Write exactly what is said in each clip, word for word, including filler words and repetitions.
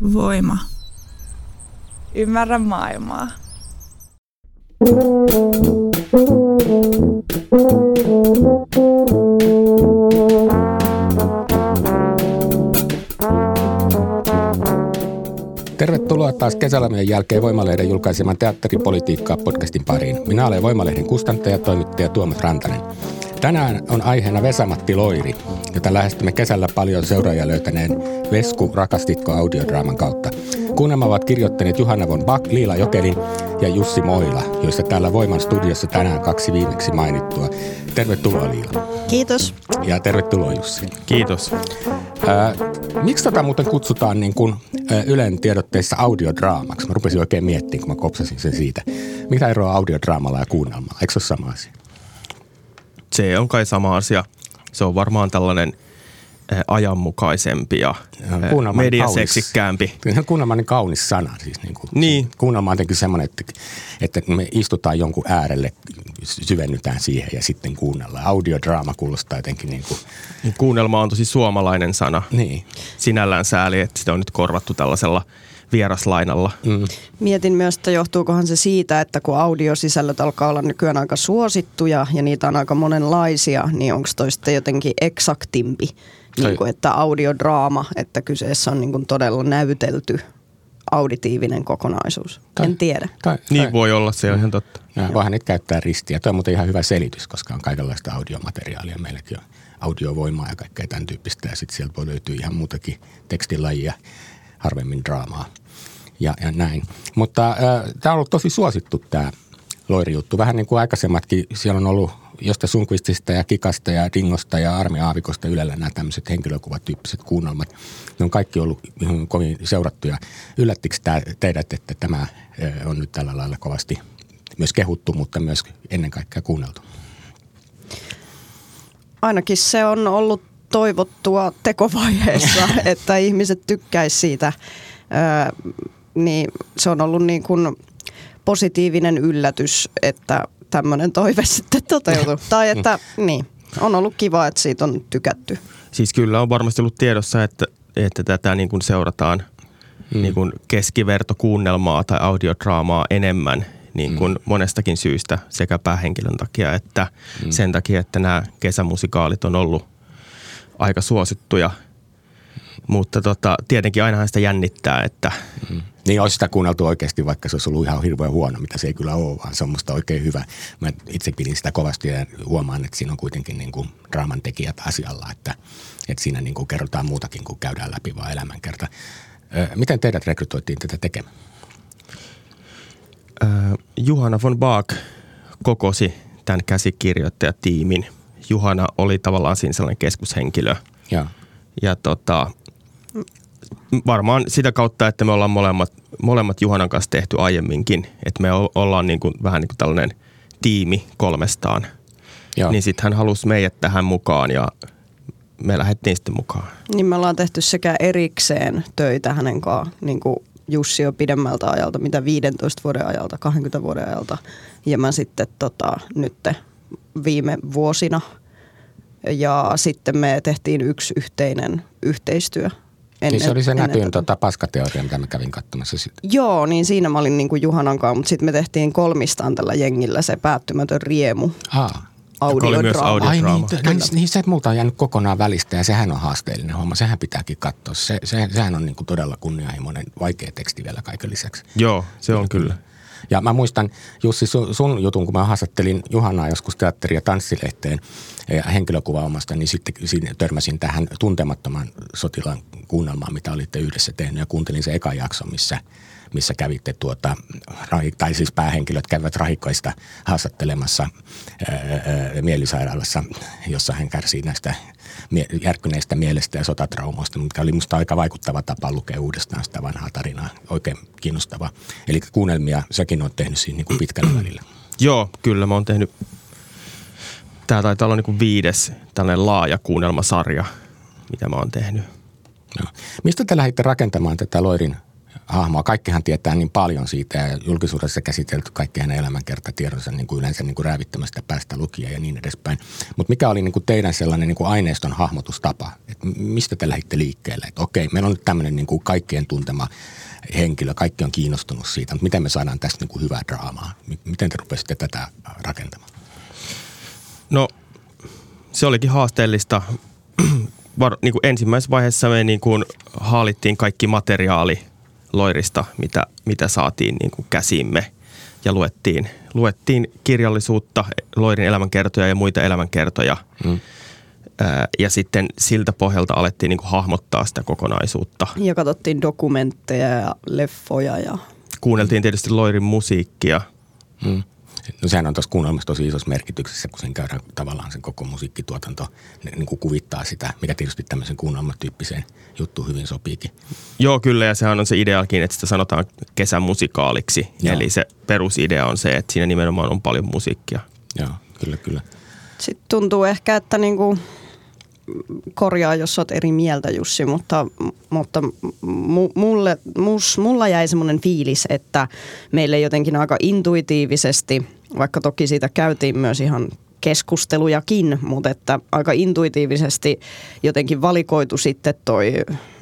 Voima. Ymmärrä maailmaa. Tervetuloa taas kesälomien jälkeen Voimalehden julkaiseman Teatteripolitiikkaa podcastin pariin. Minä olen Voimalehden kustantaja ja toimittaja Tuomas Rantanen. Tänään on aiheena Vesa-Matti Loiri, jota lähestymme kesällä paljon seuraajia löytäneen Vesku rakastitko audiodraaman kautta. Kuunnelma ovat kirjoittaneet Johanna von Bach, Liila Jokelin ja Jussi Moila, joista täällä Voiman studiossa tänään kaksi viimeksi mainittua. Tervetuloa Liila. Kiitos. Ja tervetuloa Jussi. Kiitos. Ää, miksi tätä muuten kutsutaan niin kuin Ylen tiedotteissa audiodraamaksi? Mä rupesin oikein miettimään, kun mä kopsasin sen siitä. Mitä eroa audiodraamalla ja kuunnelmalla? Eikö se ole sama asia? Se on kai sama asia. Se on varmaan tällainen ajanmukaisempi ja mediaseksikkäämpi. Kuunnelma on niin kaunis sana. Siis niin kuin, niin. Kuunnelma on jotenkin semmoinen, että, että me istutaan jonkun äärelle, syvennytään siihen ja sitten kuunnellaan. Audiodraama kuulostaa jotenkin niin kuin... Kuunnelma on tosi suomalainen sana. Niin. Sinällään sääli, että sitä on nyt korvattu tällaisella vieraslainalla. Mm. Mietin myös, että johtuukohan se siitä, että kun audiosisällöt alkaa olla nykyään aika suosittuja ja niitä on aika monenlaisia, niin onko toi sitten jotenkin eksaktimpi, niin kuin, että audiodraama, että kyseessä on niin kuin todella näytelty auditiivinen kokonaisuus. Tai, en tiedä. Tai, tai, niin voi olla, se on ihan totta. Voihan niitä käyttää ristiä. Tuo on muuten ihan hyvä selitys, koska on kaikenlaista audiomateriaalia. Meilläkin on audiovoimaa ja kaikkea tämän tyyppistä. Ja sitten sieltä voi löytyä ihan muutakin tekstilajia, harvemmin draamaa ja, ja näin. Mutta äh, tämä on ollut tosi suosittu tämä Loiri-juttu. Vähän niin kuin aikaisemmatkin. Siellä on ollut Josta Sundqvistista ja Kikasta ja Dingosta ja Armi Aavikosta Ylellä nämä tämmöiset henkilökuvatyyppiset kuunnelmat. Ne on kaikki ollut kovin seurattuja. Yllättikö tämä teidät, että tämä on nyt tällä lailla kovasti myös kehuttu, mutta myös ennen kaikkea kuunneltu? Ainakin se on ollut toivottua tekovaiheessa, että ihmiset tykkäisivät siitä. Öö, niin se on ollut niin kuin positiivinen yllätys, että tämmöinen toive sitten toteutuu. Tai että niin, on ollut kiva, että siitä on tykätty. Siis kyllä on varmasti ollut tiedossa, että, että tätä niin kuin seurataan mm. niin kuin keskivertokuunnelmaa tai audiodraamaa enemmän niin kuin mm. monestakin syystä sekä päähenkilön takia että mm. sen takia, että nämä kesämusikaalit on ollut aika suosittuja. Mutta tota, tietenkin ainahan sitä jännittää, että... Mm. Niin olisi sitä kuunneltu oikeasti, vaikka se olisi ollut ihan hirveän huono, mitä se ei kyllä ole, vaan se on musta oikein hyvä. Mä itse pidin sitä kovasti ja huomaan, että siinä on kuitenkin niin kuin draaman tekijät asialla, että, että siinä niin kuin kerrotaan muutakin kuin käydään läpi vaan elämänkerta. Miten teidät rekrytoitiin tätä tekemään? Äh, Johanna von Bach kokosi tämän käsikirjoittajatiimin. Johanna oli tavallaan siinä sellainen keskushenkilö. Joo. Ja tota... Varmaan sitä kautta, että me ollaan molemmat, molemmat Juhanan kanssa tehty aiemminkin, että me ollaan niin kuin, vähän niin kuin tällainen tiimi kolmestaan. Joo. Niin sitten hän halusi meidät tähän mukaan ja me lähdettiin sitten mukaan. Niin me ollaan tehty sekä erikseen töitä hänen kanssaan, niin kuin Jussi on pidemmältä ajalta, mitä viidentoista vuoden ajalta, kaksikymmentä vuoden ajalta. Ja mä sitten tota, nyt viime vuosina. Ja sitten me tehtiin yksi yhteinen yhteistyö. Ennen, niin se oli se näkyyn tota paskateoria, mitä mä kävin katsomassa. Joo, niin siinä mä olin niin kuin Juhanan kanssa, mutta sitten me tehtiin kolmistaan tällä jengillä se päättymätön riemu. Aa. Audiodraama. Ai niin, niin, niin se multa on jäänyt kokonaan välistä ja sehän on haasteellinen homma. Sehän pitääkin katsoa. Se, se, sehän on niin kuin todella kunnianhimoinen, vaikea teksti vielä kaiken lisäksi. Joo, se on kyllä. Ja mä muistan, Jussi, sun, sun jutun, kun mä haastattelin Johannaa joskus teatteri- ja tanssilehteen ja henkilökuvaomasta, niin sitten siinä törmäsin tähän tuntemattoman sotilaan kuunnelmaan, mitä olitte yhdessä tehnyt. Ja kuuntelin se eka jakson, missä, missä kävitte tuota, tai siis päähenkilöt kävivät rahikkoista haastattelemassa ää, ää, mielisairaalassa, jossa hän kärsii näistä järkkyneistä mielestä ja sotatraumoista, mikä oli musta aika vaikuttava tapa lukea uudestaan sitä vanhaa tarinaa. Oikein kiinnostavaa. Eli kuunnelmia säkin oot tehnyt siinä niin kuin pitkällä välillä. Joo, kyllä mä oon tehnyt. Tää taitaa olla niin kuin viides tällainen laaja kuunnelmasarja, mitä mä oon tehnyt. No. Mistä te lähditte rakentamaan tätä Loirin hahmoa. Kaikkihan tietää niin paljon siitä ja julkisuudessa käsitelty kaikki hänen elämänkertatiedonsa niin kuin yleensä niin kuin räävittömästä päästä lukija ja niin edespäin. Mutta mikä oli niin kuin teidän sellainen niin kuin aineiston hahmotustapa? Et mistä te lähditte liikkeelle? Et okei, meillä on nyt tämmöinen niin kuin kaikkien tuntema henkilö, kaikki on kiinnostunut siitä, mutta miten me saadaan tästä niin kuin hyvää draamaa? Miten te rupesitte tätä rakentamaan? No se olikin haasteellista. Var, niin kuin ensimmäisessä vaiheessa me niin kuin haalittiin kaikki materiaali Loirista, mitä, mitä saatiin niin kuin käsimme ja luettiin, luettiin kirjallisuutta, Loirin elämänkertoja ja muita elämänkertoja. Mm. Ää, ja sitten siltä pohjalta alettiin niin kuin hahmottaa sitä kokonaisuutta. Ja katsottiin dokumentteja ja leffoja. Ja kuunneltiin tietysti Loirin musiikkia. Mm. No sehän on tuossa kuunnelmassa tosi isossa merkityksessä, kun sen käydään tavallaan sen koko musiikkituotanto niin kuin kuvittaa sitä, mikä tietysti tämmöisen kuunnelmatyyppiseen juttuun hyvin sopiikin. Joo, kyllä, ja sehän on se ideakin, että sitä sanotaan kesämusikaaliksi. Joo. Eli se perusidea on se, että siinä nimenomaan on paljon musiikkia. Joo, kyllä, kyllä. Sitten tuntuu ehkä, että niinku, korjaa, jos olet eri mieltä, Jussi, mutta, mutta mulle, mus, mulla jäi semmoinen fiilis, että meille jotenkin aika intuitiivisesti, vaikka toki siitä käytiin myös ihan keskustelujakin, mutta että aika intuitiivisesti jotenkin valikoitu sitten toi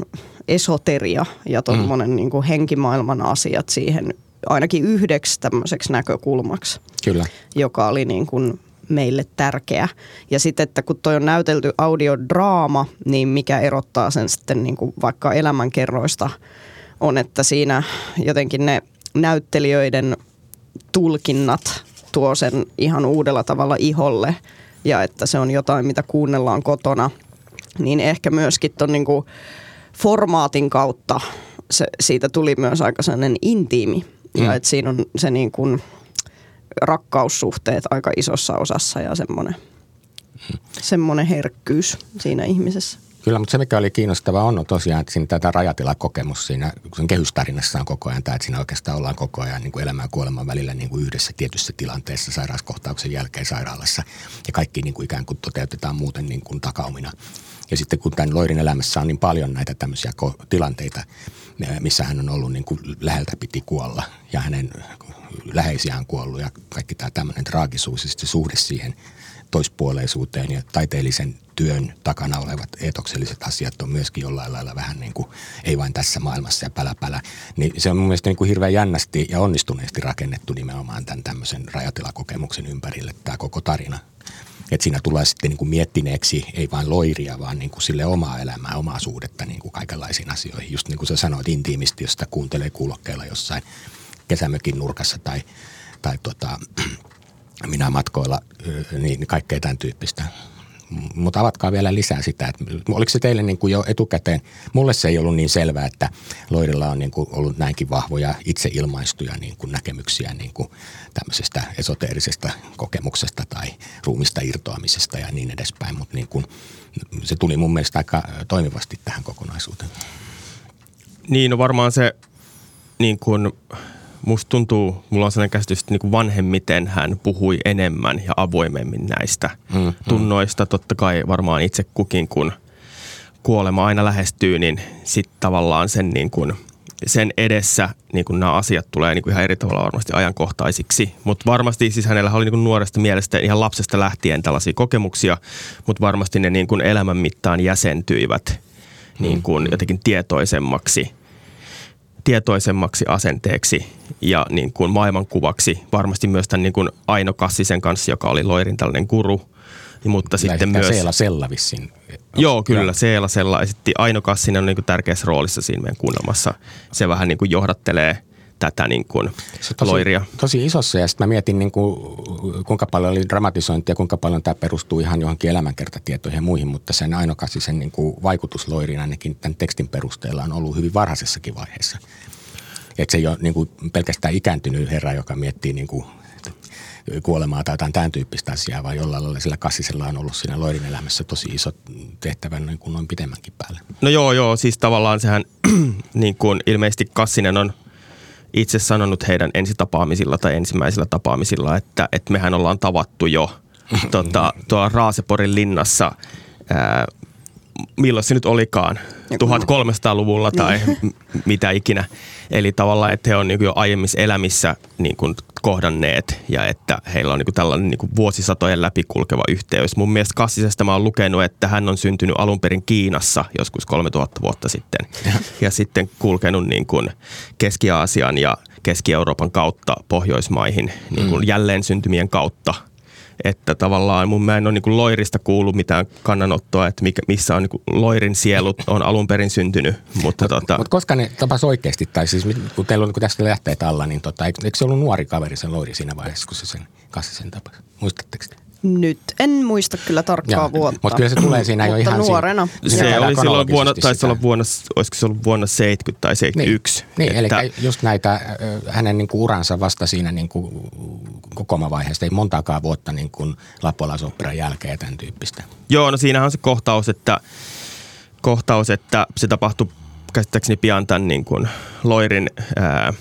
esoteria ja tommonen mm. niin kuin henkimaailman asiat siihen ainakin yhdeksi tämmöiseksi näkökulmaksi, Kyllä. joka oli niin kuin meille tärkeä. Ja sitten, että kun toi on näytelty audiodraama, niin mikä erottaa sen sitten niin kuin vaikka elämänkerroista on, että siinä jotenkin ne näyttelijöiden tulkinnat tuo sen ihan uudella tavalla iholle ja että se on jotain, mitä kuunnellaan kotona, niin ehkä myöskin ton niin kuin formaatin kautta se, siitä tuli myös aika sellainen intiimi mm. ja että siinä on se niin kuin rakkaussuhteet aika isossa osassa ja semmoinen, mm. semmoinen herkkyys siinä ihmisessä. Kyllä, mutta se mikä oli kiinnostavaa on tosiaan, että siinä tämä rajatilakokemus siinä, sen kehystarinassa on koko ajan tämä, että siinä oikeastaan ollaan koko ajan niin kuin elämän ja kuoleman välillä niin kuin yhdessä tietyssä tilanteessa sairauskohtauksen jälkeen sairaalassa ja kaikki niin kuin ikään kuin toteutetaan muuten niin kuin takaumina. Ja sitten kun tämän Loirin elämässä on niin paljon näitä tämmöisiä tilanteita, missä hän on ollut niin kuin läheltä piti kuolla ja hänen läheisiään kuollut ja kaikki tämä tämmöinen traagisuus ja sitten suhde siihen toispuoleisuuteen ja taiteellisen työn takana olevat eetokselliset asiat on myöskin jollain lailla vähän niin kuin, ei vain tässä maailmassa ja pälä pälä. Niin se on mun mielestä niin kuin hirveän jännästi ja onnistuneesti rakennettu nimenomaan tämän tämmöisen rajatilakokemuksen ympärille tämä koko tarina. Että siinä tulee sitten niin kuin miettineeksi ei vain Loiria, vaan niin kuin sille omaa elämää, omaa suhdetta niin kuin kaikenlaisiin asioihin. Just niin kuin sä sanoit intiimisti, jos sitä kuuntelee kuulokkeilla jossain kesämökin nurkassa tai, tai tota, minä matkoilla, niin kaikkea tämän tyyppistä. Mutta avatkaa vielä lisää sitä, että oliko se teille niin kuin jo etukäteen, mulle se ei ollut niin selvää, että Loirilla on niin kuin ollut näinkin vahvoja itse ilmaistuja niin kuin näkemyksiä niin kuin tämmöisestä esoteerisesta kokemuksesta tai ruumista irtoamisesta ja niin edespäin, mutta niin kuin, se tuli mun mielestä aika toimivasti tähän kokonaisuuteen. Niin, no varmaan se niin kuin musta tuntuu, mulla on sellainen käsitys, että niin kuin vanhemmiten hän puhui enemmän ja avoimemmin näistä mm, tunnoista. Mm. Totta kai varmaan itse kukin, kun kuolema aina lähestyy, niin sitten tavallaan sen, niin kuin, sen edessä niin kuin nämä asiat tulee niin kuin ihan eri tavalla varmasti ajankohtaisiksi. Mutta varmasti siis hänellä oli niin kuin nuoresta mielestä ihan lapsesta lähtien tällaisia kokemuksia, mutta varmasti ne niin kuin elämän mittaan jäsentyivät niin kuin jotenkin tietoisemmaksi. tietoisemmaksi asenteeksi ja niin kuin maailmankuvaksi. Varmasti myös tämän niin kuin Aino Kassisen kanssa, joka oli Loirin tällainen guru. Mutta Lähdetään sitten myös Seela Sella vissiin. Joo, kyllä. Seela Sella esitti. Aino Kassinen on niin kuin tärkeässä roolissa siinä meidän kuunnelmassa. Se vähän niin kuin johdattelee tätä niin kuin tosi, Loiria. Tosi isossa ja sitten mä mietin niin kuin, kuinka paljon oli dramatisointia, kuinka paljon tämä perustuu ihan johonkin elämänkertatietoihin ja muihin, mutta sen Aino Kassisen niin kuin vaikutus Loiriin ainakin tämän tekstin perusteella on ollut hyvin varhaisessakin vaiheessa. Että se ei ole niin kuin pelkästään ikääntynyt herra, joka miettii niin kuin kuolemaa tai jotain tämän tyyppistä asiaa, vaan jollain lailla sillä Kassisella on ollut siinä Loirin elämässä tosi iso tehtävä niin kuin noin pidemmänkin päälle. No joo, joo. Siis tavallaan sehän niin kuin ilmeisesti Kassinen on itse sanonut heidän ensitapaamisilla tai ensimmäisillä tapaamisilla, että, että mehän ollaan tavattu jo tota, tuolla Raaseporin linnassa ää, milloin se nyt olikaan, tuhatkolmesataaluvulla tai mitä ikinä. Eli tavallaan, että he on niin jo aiemmissa elämissä niin kuin kohdanneet ja että heillä on niin kuin tällainen niin kuin vuosisatojen läpikulkeva yhteys. Mun mielestä Cassisesta mä oon lukenut, että hän on syntynyt alun perin Kiinassa joskus kolmetuhatta vuotta sitten ja, ja sitten kulkenut niin kuin Keski-Aasian ja Keski-Euroopan kautta Pohjoismaihin niin kuin mm. jälleen syntymien kautta. Että tavallaan mun mä en ole niin kuin Loirista kuullut mitään kannanottoa, että mikä, missä on niin kuin Loirin sielut on alun perin syntynyt. Mutta Mut, tota... mut koska ne tapas oikeasti, tai siis kun teillä on niin tästä lähteet alla, niin tota, eikö, eikö se ollut nuori kaveri sen Loiri siinä vaiheessa, kun se sen Cassisen tapas? Muistatteko te? Nyt en muista kyllä tarkkaa Joo, vuotta. Mutta kyllä se tulee siinä jo ihan nuorena. Siinä, se oli silloin vuonna, taisi olla vuonna, olisiko se ollut vuonna seitsemänkymmentä tai seitsemänkymmentäyksi. Niin, niin että... eli just näitä, hänen niin kuin uransa vasta siinä niin kuin kokoomavaiheesta, ei montaakaan vuotta niin kuin lappalaisoperan jälkeen ja tämän tyyppistä. Joo, no siinähän on se kohtaus, että, kohtaus, että se tapahtui käsittääkseni pian tämän niin kuin Loirin ää,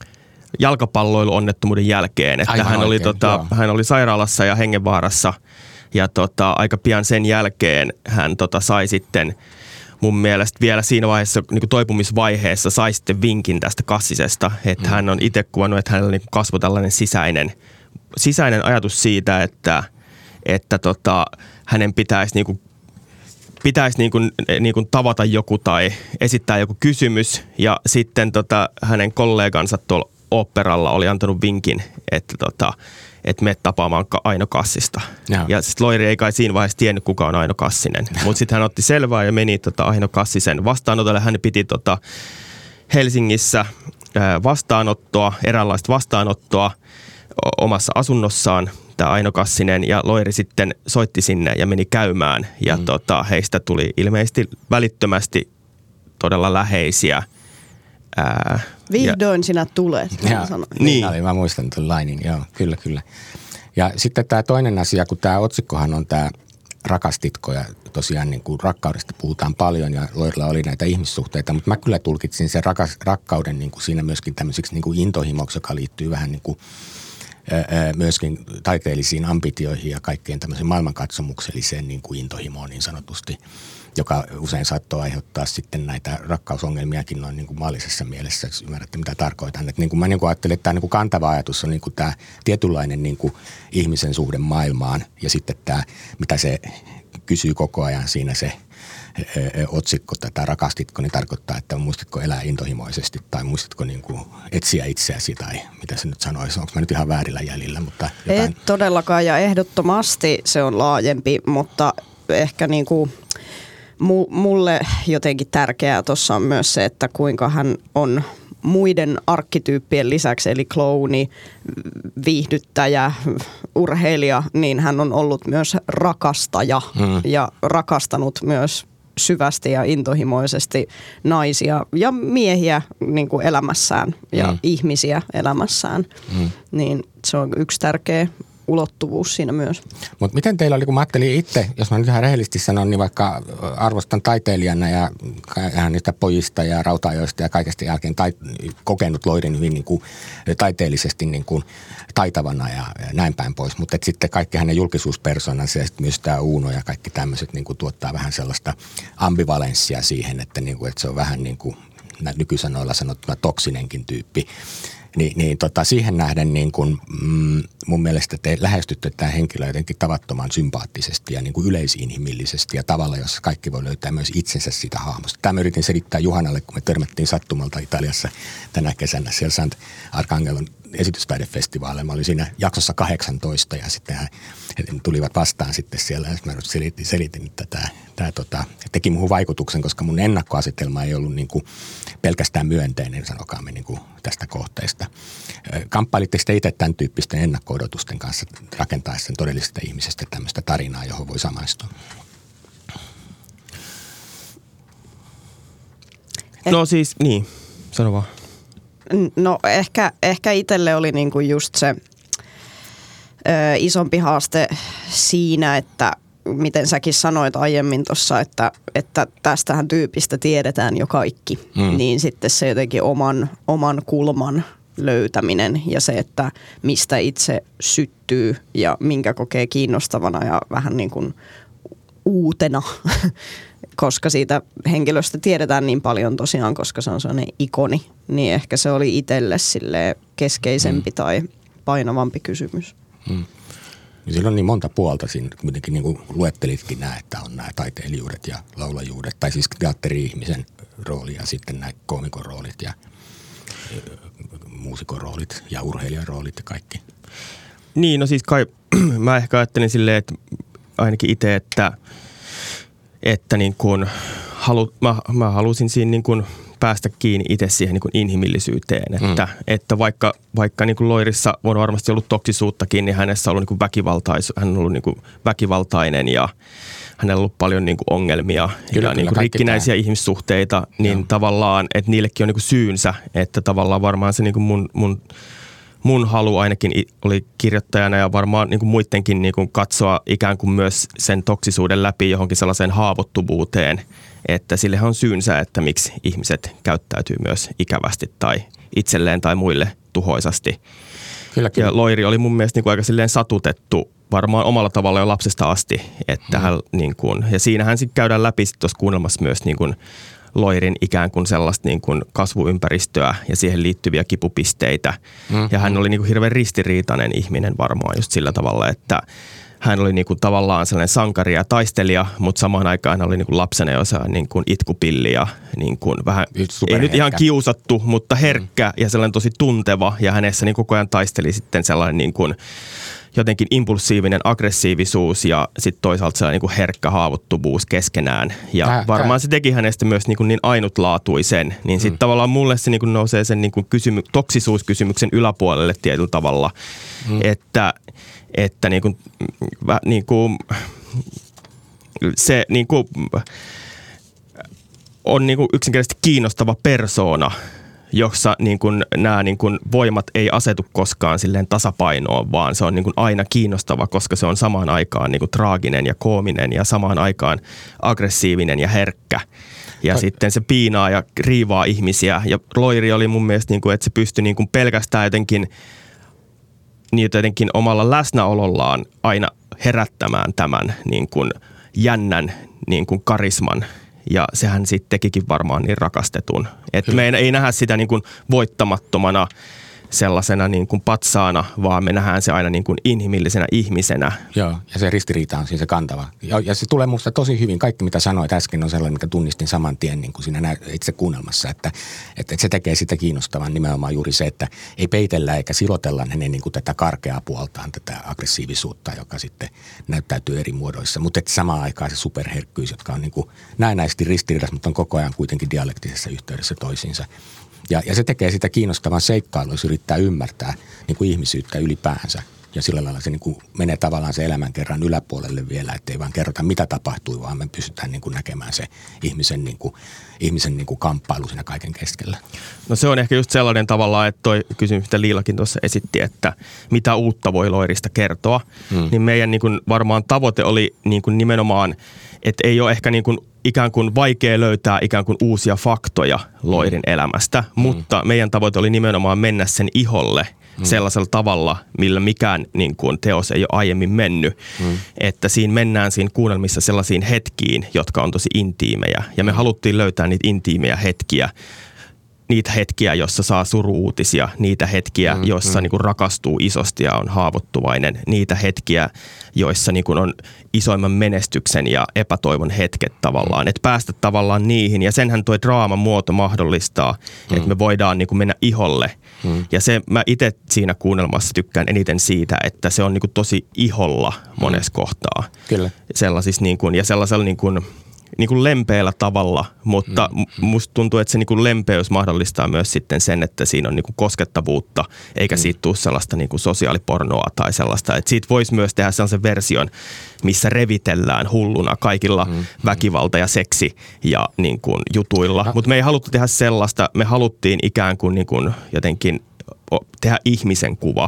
jalkapalloiluonnettomuuden jälkeen, että hän oli, tota, hän oli sairaalassa ja hengenvaarassa ja tota, aika pian sen jälkeen hän tota, sai sitten mun mielestä vielä siinä vaiheessa, niin kuin toipumisvaiheessa sai sitten vinkin tästä Cassisesta, että mm. hän on itse kuvannut, että hänellä niin kasvoi tällainen sisäinen, sisäinen ajatus siitä, että, että tota, hänen pitäisi niin kuin pitäisi niin kuin, niin kuin tavata joku tai esittää joku kysymys ja sitten tota, hänen kollegansa tuolla oopperalla oli antanut vinkin, että, tota, että mene tapaamaan Aino Cassista. Jaa. Ja sitten Loiri ei kai siinä vaiheessa tiennyt, kuka on Aino Cassinen. Mutta sitten hän otti selvää ja meni tota, Aino Cassisen vastaanotolle. Hän piti tota, Helsingissä ää, vastaanottoa, eräänlaista vastaanottoa o- omassa asunnossaan, tämä Aino Cassinen, ja Loiri sitten soitti sinne ja meni käymään. Ja mm. tota, heistä tuli ilmeisesti välittömästi todella läheisiä. Ää, Vihdoin ja, sinä tulet, ja, niin oli, mä muistan tuon lainin, joo, kyllä, kyllä. Ja sitten tämä toinen asia, kun tämä otsikkohan on tämä rakastitko ja tosiaan niin kuin rakkaudesta puhutaan paljon ja Loirilla oli näitä ihmissuhteita, mutta mä kyllä tulkitsin sen rakas, rakkauden niin kuin siinä myöskin tämmöiseksi niin kuin intohimoksi, joka liittyy vähän niin kuin ää, myöskin taiteellisiin ambitioihin ja kaikkeen tämmöiseen maailmankatsomukselliseen niin kuin intohimoon niin sanotusti, joka usein saattoi aiheuttaa sitten näitä rakkausongelmiakin noin niin kuin maallisessa mielessä, jos ymmärrätte mitä tarkoitan. Että niin kuin mä niin kuin ajattelen, että tämä niin kuin kantava ajatus on niin kuin tämä tietynlainen niin kuin ihmisen suhde maailmaan ja sitten tämä, mitä se kysyy koko ajan siinä se otsikko, tätä rakastitko, niin tarkoittaa, että muistatko elää intohimoisesti tai muistatko niin kuin etsiä itseäsi tai mitä se nyt sanoisi, onko mä nyt ihan väärillä jäljillä, mutta jotain. Ei todellakaan ja ehdottomasti se on laajempi, mutta ehkä niin kuin mulle jotenkin tärkeää tuossa on myös se, että kuinka hän on muiden arkkityyppien lisäksi, eli klouni, viihdyttäjä, urheilija, niin hän on ollut myös rakastaja mm. ja rakastanut myös syvästi ja intohimoisesti naisia ja miehiä niin kuin elämässään ja mm. ihmisiä elämässään. Mm. Niin se on yksi tärkeä ulottuvuus siinä myös. Mutta miten teillä oli, kun mä ajattelin itse, jos mä nyt ihan rehellisesti sanon, niin vaikka arvostan taiteilijana ja niistä pojista ja rautaajoista ja kaikesta jälkeen tai, kokenut Loirin hyvin niin kuin, taiteellisesti niin kuin, taitavana ja, ja näin päin pois, mutta sitten kaikki hänen julkisuuspersonansa ja sitten myös tämä Uuno ja kaikki tämmöiset niin kuin, tuottaa vähän sellaista ambivalenssia siihen, että, niin kuin, että se on vähän niin kuin nykysanoilla sanottuna toksinenkin tyyppi. Ni, niin tota, siihen nähden niin kun, mm, mun mielestä te lähestytte tämä henkilö jotenkin tavattoman sympaattisesti ja niin kuin yleisinhimillisesti ja tavalla, jossa kaikki voi löytää myös itsensä siitä hahmosta. Tämä mä yritin selittää Juhanalle, kun me törmättiin sattumalta Italiassa tänä kesänä siellä Sant Arcangelon esitystaidefestivaaleilla. Mä olin siinä jaksossa kahdeksantoista ja sitten he tulivat vastaan sitten siellä ja mä selitin, selitin että tämä, tämä tota, teki muuhun vaikutuksen, koska mun ennakkoasetelma ei ollut niin kuin pelkästään myönteinen, sanokaamme niin kuin tästä kohteesta. Kamppailitteko te itse tämän tyyppisten ennakko-odotusten kanssa rakentaessa todellisesta ihmisestä tämmöistä tarinaa, johon voi samaistua? No siis, niin, sano vaan. No ehkä, ehkä itselle oli niinku just se ö, isompi haaste siinä, että miten säkin sanoit aiemmin tuossa, että, että tästähän tyypistä tiedetään jo kaikki, mm. niin sitten se jotenkin oman, oman kulman löytäminen ja se, että mistä itse syttyy ja minkä kokee kiinnostavana ja vähän niin kuin uutena koska siitä henkilöstä tiedetään niin paljon tosiaan, koska se on sellainen ikoni, niin ehkä se oli itselle silleen keskeisempi mm. tai painavampi kysymys. Mm. Siinä on niin monta puolta siinä, kuitenkin niin kuin luettelitkin nämä, että on nämä taiteilijuudet ja laulajuudet, tai siis teatteri-ihmisen rooli ja sitten nämä koomikon roolit ja muusikon roolit ja urheilijan roolit ja kaikki. Niin, no siis kai mä ehkä ajattelin silleen, että ainakin itse, että, että niin kuin halu, mä, mä halusin siinä niin kuin päästä kiinni itse siihen niin kuin inhimillisyyteen, että, mm. että vaikka, vaikka niin kuin Loirissa on varmasti ollut toksisuuttakin, niin hänessä on ollut niin kuin väkivaltais, hän on ollut niin kuin väkivaltainen ja hänellä on ollut paljon niin kuin ongelmia kyllä, ja niin kuin rikkinäisiä tämä. ihmissuhteita, niin Joo. tavallaan, että niillekin on niin kuin syynsä, että tavallaan varmaan se niin kuin mun, mun, mun halu ainakin oli kirjoittajana ja varmaan niin kuin muidenkin niin kuin katsoa ikään kuin myös sen toksisuuden läpi johonkin sellaiseen haavoittuvuuteen, että sillehän on syynsä, että miksi ihmiset käyttäytyy myös ikävästi tai itselleen tai muille tuhoisasti. Kyllä, kyllä. Ja Loiri oli mun mielestä niin kuin aika silleen satutettu varmaan omalla tavalla jo lapsesta asti. Että hmm. hän, niin kuin, ja siinähän sitten käydään läpi sit tuossa kuunnelmassa myös niin kuin Loirin ikään kuin sellaista niin kuin kasvuympäristöä ja siihen liittyviä kipupisteitä. Hmm. Ja hän oli niin kuin hirveän ristiriitainen ihminen varmaan just sillä tavalla, että hän oli niinku tavallaan sellainen sankari ja taistelija, mutta samaan aikaan hän oli niinku lapsena jo niinku itkupilli ja niinku vähän, ei nyt ihan kiusattu, mutta herkkä mm. ja sellainen tosi tunteva. Ja hänessä niin koko ajan taisteli sitten sellainen niinku jotenkin impulsiivinen aggressiivisuus ja sitten toisaalta sellainen niinku herkkä haavoittuvuus keskenään. Ja tää, varmaan tää. se teki hänestä myös niinku niin ainutlaatuisen. Niin sitten mm. tavallaan mulle se niinku nousee sen niinku kysymy- toksisuuskysymyksen yläpuolelle tietyllä tavalla, mm. että että niinku, niinku, se niinku, on niinku yksinkertaisesti kiinnostava persoona, jossa niinku, nämä niinku, voimat ei asetu koskaan silleen tasapainoon, vaan se on niinku, aina kiinnostava, koska se on samaan aikaan niinku, traaginen ja koominen ja samaan aikaan aggressiivinen ja herkkä. Ja Ai. sitten se piinaa ja riivaa ihmisiä. Ja Loiri oli mun mielestä, niinku, että se pystyi niinku, pelkästään jotenkin niin jotenkin omalla läsnäolollaan aina herättämään tämän niin kuin jännän niin kuin karisman. Ja sehän sitten tekikin varmaan niin rakastetun. Että me ei, ei nähdä sitä niin kuin voittamattomana sellaisena niin kuin patsaana, vaan me nähdään se aina niin kuin inhimillisenä ihmisenä. Joo, ja se ristiriita on siinä se kantava. Ja, ja se tulee musta tosi hyvin. Kaikki, mitä sanoit äsken, on sellainen, mikä tunnistin saman tien niin kuin siinä itse kuunnelmassa. Että, että, että se tekee sitä kiinnostavan nimenomaan juuri se, että ei peitellä eikä silotella hänen niin kuin tätä karkeaa puoltaan, tätä aggressiivisuutta, joka sitten näyttäytyy eri muodoissa. Mutta että samaan aikaan se superherkkyys, jotka on niin kuin näennäisesti ristiriidassa, mutta on koko ajan kuitenkin dialektisessa yhteydessä toisiinsa. Ja, ja se tekee sitä kiinnostavan seikkailua, jos yrittää ymmärtää niin kuin ihmisyyttä ylipäänsä. Ja sillä lailla se niin kuin menee tavallaan se elämän kerran yläpuolelle vielä, ettei vaan kerrota mitä tapahtui, vaan me pystytään niin kuin näkemään se ihmisen, niin kuin, ihmisen niin kuin kamppailu siinä kaiken keskellä. No se on ehkä just sellainen tavallaan, että toi kysymys, mitä Liilakin tuossa esitti, että mitä uutta voi Loirista kertoa. Hmm. Niin meidän niin kuin varmaan tavoite oli niin kuin nimenomaan, että ei ole ehkä niin kuin ikään kuin vaikea löytää ikään kuin uusia faktoja Loirin mm. elämästä, mm. mutta meidän tavoite oli nimenomaan mennä sen iholle mm. sellaisella tavalla, millä mikään niin kuin teos ei ole aiemmin mennyt. Mm. Että siinä mennään siinä kuunnelmissa sellaisiin hetkiin, jotka on tosi intiimejä. Ja me mm. haluttiin löytää niitä intiimejä hetkiä, niitä hetkiä, jossa saa suru-uutisia, niitä hetkiä, mm, joissa mm. niin kuin rakastuu isosti ja on haavoittuvainen, niitä hetkiä, joissa niin kuin on isoimman menestyksen ja epätoivon hetket tavallaan, että päästä tavallaan niihin. Ja senhän tuo draaman muoto mahdollistaa, mm. että me voidaan niin kuin mennä iholle. Mm. Ja se mä itse siinä kuunnelmassa tykkään eniten siitä, että se on niin kuin tosi iholla monessa mm. kohtaa. Kyllä. Sellaisissa niin kuin, ja sellaisella niin kuin niin kuin lempeällä tavalla, mutta mm. musta tuntuu, että se niin kuin lempeys mahdollistaa myös sitten sen, että siinä on niin kuin koskettavuutta, eikä mm. siitä tule sellaista niin kuin sosiaalipornoa tai sellaista. Että siitä voisi myös tehdä sellaisen version, missä revitellään hulluna kaikilla mm. väkivalta ja seksi ja niin kuin jutuilla. No. Mutta me ei haluttu tehdä sellaista, me haluttiin ikään kuin, niin kuin jotenkin tehdä ihmisen kuva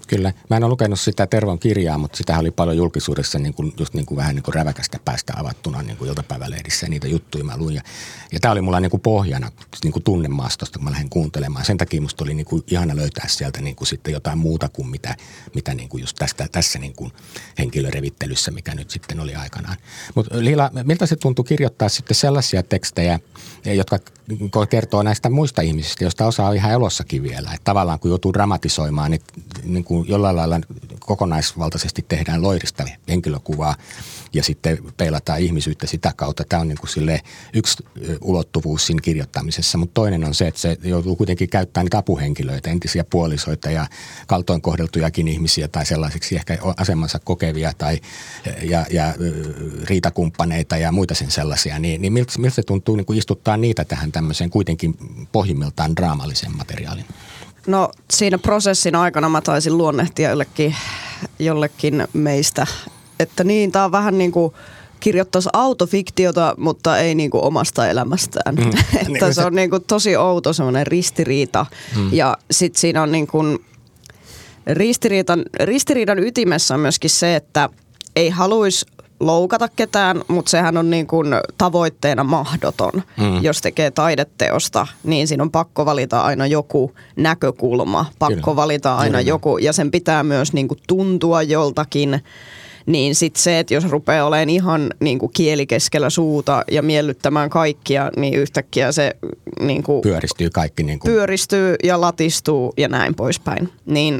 Kyllä. Mä en ole lukenut sitä Tervon kirjaa, mutta sitähän oli paljon julkisuudessa niin kuin, just niin kuin vähän niin kuin räväkästä päästä avattuna niin kuin iltapäivälehdissä ja niitä juttuja mä luin. Ja, ja tämä oli mulla niin kuin pohjana niin kuin tunnemaastosta, kun mä lähdin kuuntelemaan. Sen takia musta oli niin kuin ihana löytää sieltä niin kuin sitten jotain muuta kuin mitä, mitä niin kuin just tästä, tässä niin kuin henkilörevittelyssä, mikä nyt sitten oli aikanaan. Mutta Liila, miltä se tuntui kirjoittaa sitten sellaisia tekstejä, jotka kertoo näistä muista ihmisistä, joista osa on ihan elossakin vielä. Että tavallaan kun joutuu dramatisoimaan, niin, niin kuin jollain lailla kokonaisvaltaisesti tehdään Loirista henkilökuvaa ja sitten peilataan ihmisyyttä sitä kautta. Tämä on niin kuin silleen yksi ulottuvuus siinä kirjoittamisessa, mutta toinen on se, että se joutuu kuitenkin käyttämään niitä apuhenkilöitä, entisiä puolisoita ja kaltoin kohdeltujakin ihmisiä tai sellaisiksi ehkä asemansa kokevia tai ja, ja riitakumppaneita ja muita sen sellaisia. Niin, niin miltä, miltä se tuntuu niin kuin istuttaa niitä tähän tämmöiseen kuitenkin pohjimmiltaan draamallisen materiaalin? No siinä prosessin aikana mä taisin luonnehtia jollekin, jollekin meistä, että niin, tää on vähän niin kuin kirjoittaisi autofiktiota, mutta ei niin kuin omasta elämästään. Mm. Että se on niin kuin tosi outo semmoinen ristiriita. Mm. Ja sitten siinä on niin kuin ristiriidan, ristiriidan ytimessä on myöskin se, että ei haluaisi loukata ketään, mutta sehän on niin kuin tavoitteena mahdoton. Mm. Jos tekee taideteosta, niin siinä on pakko valita aina joku näkökulma, pakko Kyllä. valita aina Kyllä. joku, ja sen pitää myös niin kuin tuntua joltakin. Niin sitten se, että jos rupeaa olemaan ihan niin kuin kieli keskellä suuta ja miellyttämään kaikkia, niin yhtäkkiä se niin kuin pyöristyy kaikki. Niin kuin pyöristyy ja latistuu ja näin poispäin. Niin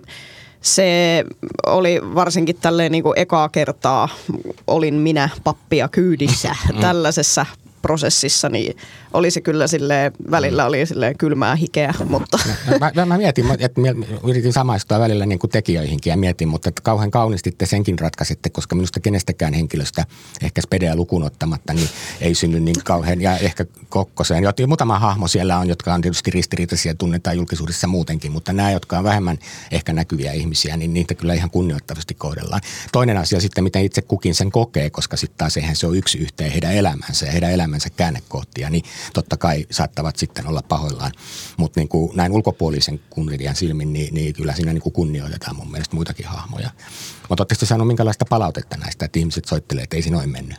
se oli varsinkin tälleen niin kuin ekaa kertaa olin minä pappia kyydissä mm. tällaisessa prosessissa, niin oli se kyllä silleen, välillä oli silleen kylmää hikeä, mutta no, mä, mä mietin, että yritin samaistua välillä niin kuin tekijöihinkin ja mietin, mutta että kauhean kauniisti te senkin ratkaisitte, koska minusta kenestäkään henkilöstä, ehkä Spedeä lukuun ottamatta, niin ei synny niin kauhean, ja ehkä Kokkoseen. Joten muutama hahmo siellä on, jotka on tietysti ristiriitaisia, tunnetaan julkisuudessa muutenkin, mutta nämä, jotka on vähemmän ehkä näkyviä ihmisiä, niin niitä kyllä ihan kunnioittavasti kohdellaan. Toinen asia sitten, miten itse kukin sen kokee, koska sitten taas eihän se ole yksi yhteen heidän elämänsä ja heidän elämänsä käännekohtia, niin totta kai saattavat sitten olla pahoillaan. Mutta niin kuin näin ulkopuolisen kuuntelijan silmin, niin, niin kyllä siinä niin kuin kunnioitetaan mun mielestä muitakin hahmoja. Mutta ootteko te saanut minkälaista palautetta näistä, että ihmiset soittelee, että ei siinä ole mennyt?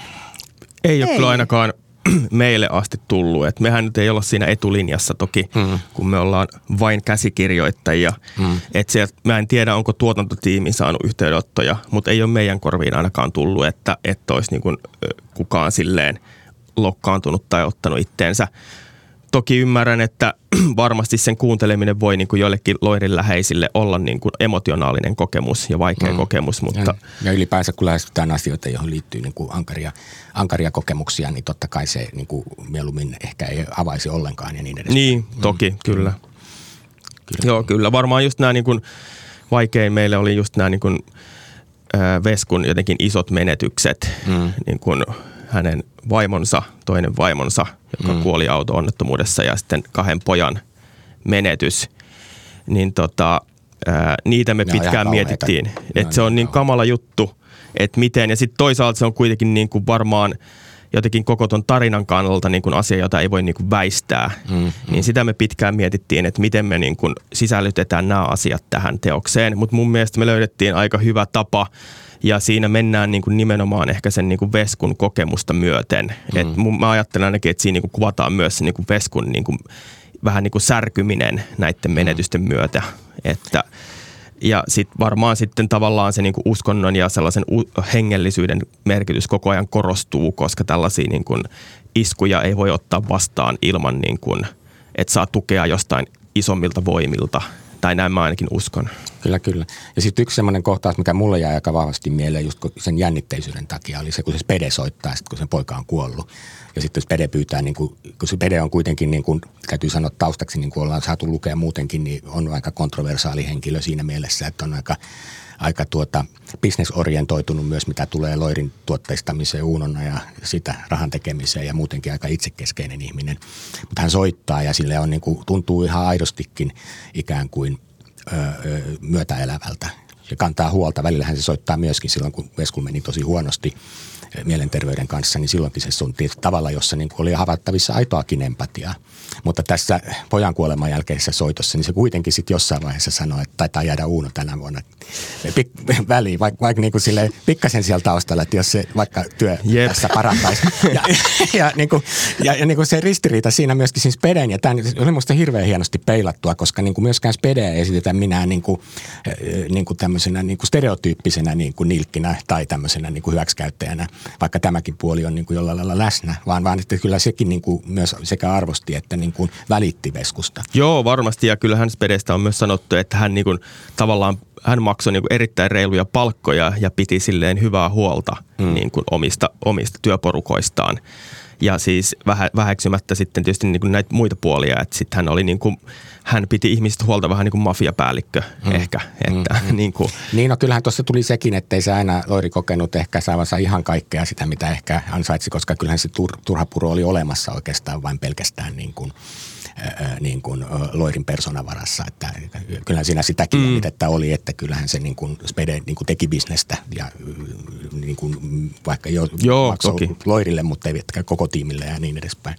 Ei ole ei. kyllä ainakaan meille asti tullut. Et mehän nyt ei olla siinä etulinjassa toki, mm. kun me ollaan vain käsikirjoittajia. Mm. Et sieltä, mä en tiedä, onko tuotantotiimi saanut yhteydenottoja, mutta ei ole meidän korviin ainakaan tullut, että, että olisi niin kuin kukaan silleen lokkaantunut tai ottanut itteensä. Toki ymmärrän, että varmasti sen kuunteleminen voi niin kuin joillekin Loirin läheisille olla niin kuin emotionaalinen kokemus ja vaikea mm. kokemus. Mutta ja, ja ylipäänsä kun lähestytään asioita, johon liittyy niin kuin ankaria, ankaria kokemuksia, niin totta kai se niin kuin mieluummin ehkä ei avaisi ollenkaan ja niin edes. Niin, toki, mm. kyllä. kyllä. Joo, kyllä. Varmaan just nämä niin kuin vaikein meille oli just nämä niin kuin, äh, Veskun jotenkin isot menetykset, mm. niin kuin hänen vaimonsa, toinen vaimonsa, joka mm. kuoli auto-onnettomuudessa ja sitten kahden pojan menetys, niin tota, ää, niitä me ne pitkään mietittiin. Että se on niin kamala juttu, että miten, ja sitten toisaalta se on kuitenkin niin kuin varmaan jotenkin koko ton tarinan kannalta niin kuin asia, jota ei voi niin kuin väistää. Mm, mm. Niin sitä me pitkään mietittiin, että miten me niin kuin sisällytetään nämä asiat tähän teokseen, mutta mun mielestä me löydettiin aika hyvä tapa. Ja siinä mennään niin kuin nimenomaan ehkä sen niin kuin Veskun kokemusta myöten. Mm. Et mun, mä ajattelen ainakin, että siinä niin kuin kuvataan myös se niin kuin Veskun niin kuin, vähän niin kuin särkyminen näiden menetysten mm. myötä. Että, ja sitten varmaan sitten tavallaan se niin kuin uskonnon ja sellaisen u- hengellisyyden merkitys koko ajan korostuu, koska tällaisia niin kuin iskuja ei voi ottaa vastaan ilman, niin kuin, että saa tukea jostain isommilta voimilta. Tai näin mä ainakin uskon. Kyllä, kyllä. Ja sitten yksi semmoinen kohtaus, mikä mulle jäi aika vahvasti mieleen just sen jännitteisyyden takia, oli se, kun se Spede soittaa, sit kun sen poika on kuollut. Ja sitten Spede pyytää, niin kun, kun Spede on kuitenkin, niin kun, täytyy sanoa taustaksi, niin kuin ollaan saatu lukea muutenkin, niin on aika kontroversaali henkilö siinä mielessä, että on aika, aika tuota, bisnesorientoitunut myös, mitä tulee Loirin tuotteistamiseen uunona ja sitä rahan tekemiseen ja muutenkin aika itsekeskeinen ihminen. Mutta hän soittaa ja sille on, niin kuin, tuntuu ihan aidostikin ikään kuin öö, myötäelävältä ja kantaa huolta. Välillähän se soittaa myöskin silloin, kun Veskun meni tosi huonosti mielenterveyden kanssa, niin silloinkin se suuntiin tavalla, jossa niin kuin oli havaittavissa aitoakin empatiaa. Mutta tässä pojan kuoleman jälkeisessä soitossa, niin se kuitenkin sitten jossain vaiheessa sanoi, että taitaa jäädä Uuno tänä vuonna Pik- väliin, vaikka vaik niin kuin silleen pikkasen siellä taustalla, että jos se vaikka työ Jep. tässä parantaisi. Ja, ja, niin kuin, ja, ja niin kuin se ristiriita siinä myöskin siinä Speden, ja tämä oli musta hirveän hienosti peilattua, koska niin kuin myöskään Spedeä ei esitetä minään niin kuin, niin kuin tämmöisenä niin kuin stereotyyppisenä niin kuin nilkkinä tai tämmöisenä niin kuin hyväksikäyttäjänä, vaikka tämäkin puoli on niin kuin jollain lailla läsnä, vaan, vaan että kyllä sekin niin kuin myös sekä arvosti että niin kuin välitti Veskusta. Joo, varmasti, ja kyllähän Spedestä on myös sanottu, että hän niin kuin, tavallaan hän maksoi niin kuin erittäin reiluja palkkoja ja piti silleen hyvää huolta mm. niin kuin omista, omista työporukoistaan. Ja siis vähä, väheksymättä sitten tietysti niin kuin näitä muita puolia, että sitten hän oli niin kuin, hän piti ihmistä huolta vähän niin kuin mafiapäällikkö mm. ehkä. Että, mm. niin, kuin. niin no kyllähän tuossa tuli sekin, ettei se aina Loiri kokenut ehkä saavansa ihan kaikkea sitä, mitä ehkä ansaitsi, koska kyllähän se tur, turhapuro oli olemassa oikeastaan vain pelkästään niin kuin niin kuin Loirin persoonavarassa, että kyllähän siinä sitäkin mm. että oli, että kyllähän se niin kuin Spede niin kuin teki bisnestä ja niin kuin vaikka jo joo, maksoi toki. Loirille, mutta ei koko tiimille ja niin edespäin.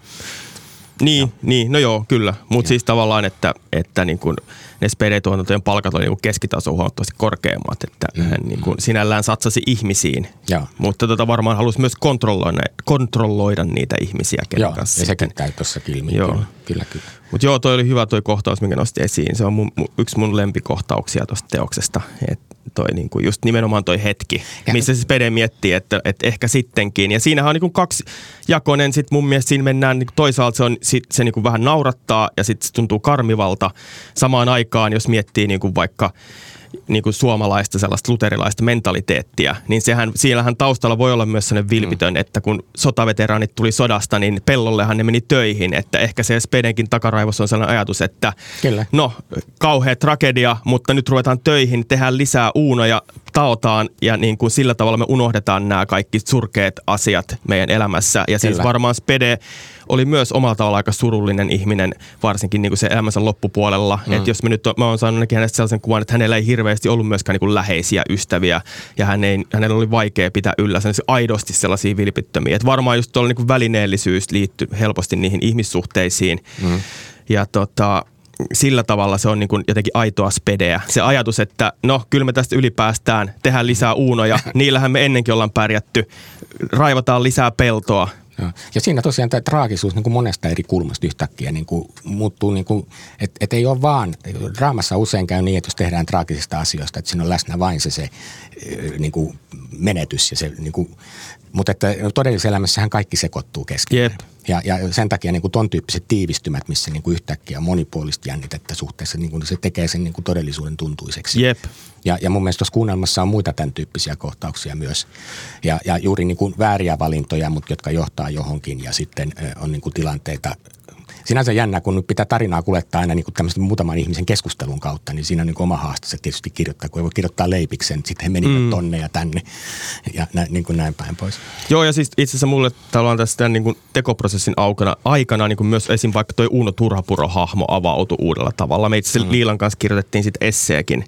Niin, no. niin, no joo, kyllä. Mutta siis tavallaan, että, että niin kuin ne Spede-tuotantojen palkat oli niin kuin keskitaso huomattavasti korkeammat, että mm. hän niin kuin sinällään satsasi ihmisiin, ja. mutta tota varmaan halusi myös kontrolloida, kontrolloida niitä ihmisiä, kenen joo, kanssa. Ja sekin käy tuossa ilmi. Joo. Kyllä, kyllä. kyllä. Mutta joo, toi oli hyvä toi kohtaus, minkä nosti esiin. Se on mun, yksi mun lempikohtauksia tuosta teoksesta, että toi niinku just nimenomaan toi hetki, ja. missä se Spede miettii, että, että ehkä sittenkin. Ja siinähän on niinku kaksi jakonen, sit mun mielestä siinä mennään, niinku toisaalta se, on, sit se niinku vähän naurattaa ja sitten se tuntuu karmivalta. Samaan aikaan, jos miettii niinku vaikka niinku suomalaista sellaista luterilaista mentaliteettia, niin sehän, siellähän taustalla voi olla myös sellainen vilpitön, mm. että kun sotaveteraanit tuli sodasta, niin pellollehan ne meni töihin, että ehkä se Spedenkin takaraivossa on sellainen ajatus, että Kyllä. no, kauhea tragedia, mutta nyt ruvetaan töihin, tehdään lisää uunoja, taotaan ja niin kuin sillä tavalla me unohdetaan nämä kaikki surkeat asiat meidän elämässä. Ja siis Kyllä. varmaan Spede oli myös omalla tavalla aika surullinen ihminen, varsinkin niin kuin se elämänsä loppupuolella. Mm. Että jos me nyt, mä oon saanut ainakin hänestä sellaisen kuvan, että hänellä ei hirveästi ollut myöskään niin kuin läheisiä ystäviä ja hän ei, hänellä oli vaikea pitää yllä aidosti sellaisia vilpittömiä. Että varmaan just tuolla niin kuin välineellisyys liittyy helposti niihin ihmissuhteisiin. Mm. Ja tota... sillä tavalla se on niin kuin jotenkin aitoa Spedeä. Se ajatus, että no kyllä me tästä ylipäästään, tehdään lisää uunoja, niillähän me ennenkin ollaan pärjätty, raivataan lisää peltoa. Ja siinä tosiaan tämä traagisuus niin kuin monesta eri kulmasta yhtäkkiä niin kuin muuttuu, niin että et ei ole vaan, draamassa usein käy niin, että jos tehdään traagisista asioista, että siinä on läsnä vain se, se niin kuin menetys ja se niin kuin, mutta että todellisessa elämässähän kaikki sekoittuu keskenään. Ja, ja sen takia niin kuin ton tyyppiset tiivistymät, missä niin kuin yhtäkkiä on monipuolista jännitettä suhteessa, niin kuin se tekee sen niin kuin todellisuuden tuntuiseksi. Jep. Ja, ja mun mielestä tuossa kuunnelmassa on muita tämän tyyppisiä kohtauksia myös. Ja, ja juuri niin kuin vääriä valintoja, mutta jotka johtaa johonkin ja sitten on niin kuin tilanteita. Sinänsä jännä, kun nyt pitää tarinaa kuljettaa aina niin kuin tämmöisen muutaman ihmisen keskustelun kautta, niin siinä on niin kuin oma haasteensa tietysti kirjoittaa, kun ei voi kirjoittaa leipiksen, sitten he menivät mm. tonne ja tänne ja nä, niin kuin näin päin pois. Joo, ja siis itse asiassa mulle täällä on tässä niin kuin tekoprosessin aikana, aikana niin kuin myös esim. Vaikka toi Uuno Turhapuro-hahmo avautui uudella tavalla. Me itse asiassa mm. Liilan kanssa kirjoitettiin sitten esseekin,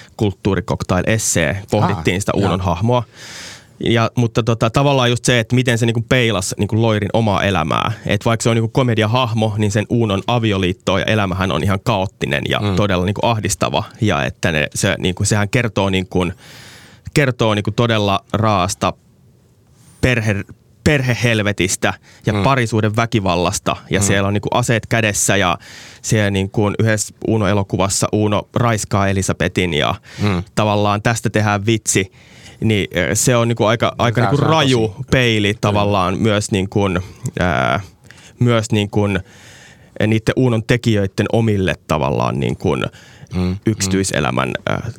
kulttuurikoktail-essee, pohdittiin ah, sitä Uunon joo. hahmoa. Ja, mutta tota, tavallaan just se, että miten se niinku peilasi niinku Loirin omaa elämää. Että vaikka se on niinku komediahahmo, niin sen Uunon avioliitto ja elämähän on ihan kaoottinen ja mm. todella niinku ahdistava. Ja että ne, se, niinku, sehän kertoo, niinku, kertoo niinku todella raasta perhe, perhehelvetistä ja mm. parisuuden väkivallasta. Ja mm. siellä on niinku aseet kädessä ja siellä niinku yhdessä Uuno-elokuvassa Uuno raiskaa Elisabetin ja mm. tavallaan tästä tehdään vitsi. Niin se on niinku aika, aika niinku raju tosi peili tavallaan Kyllä. myös, niinku, ää, myös niinku niiden Uunon tekijöiden omille tavallaan niinku mm, yksityiselämän mm. ää,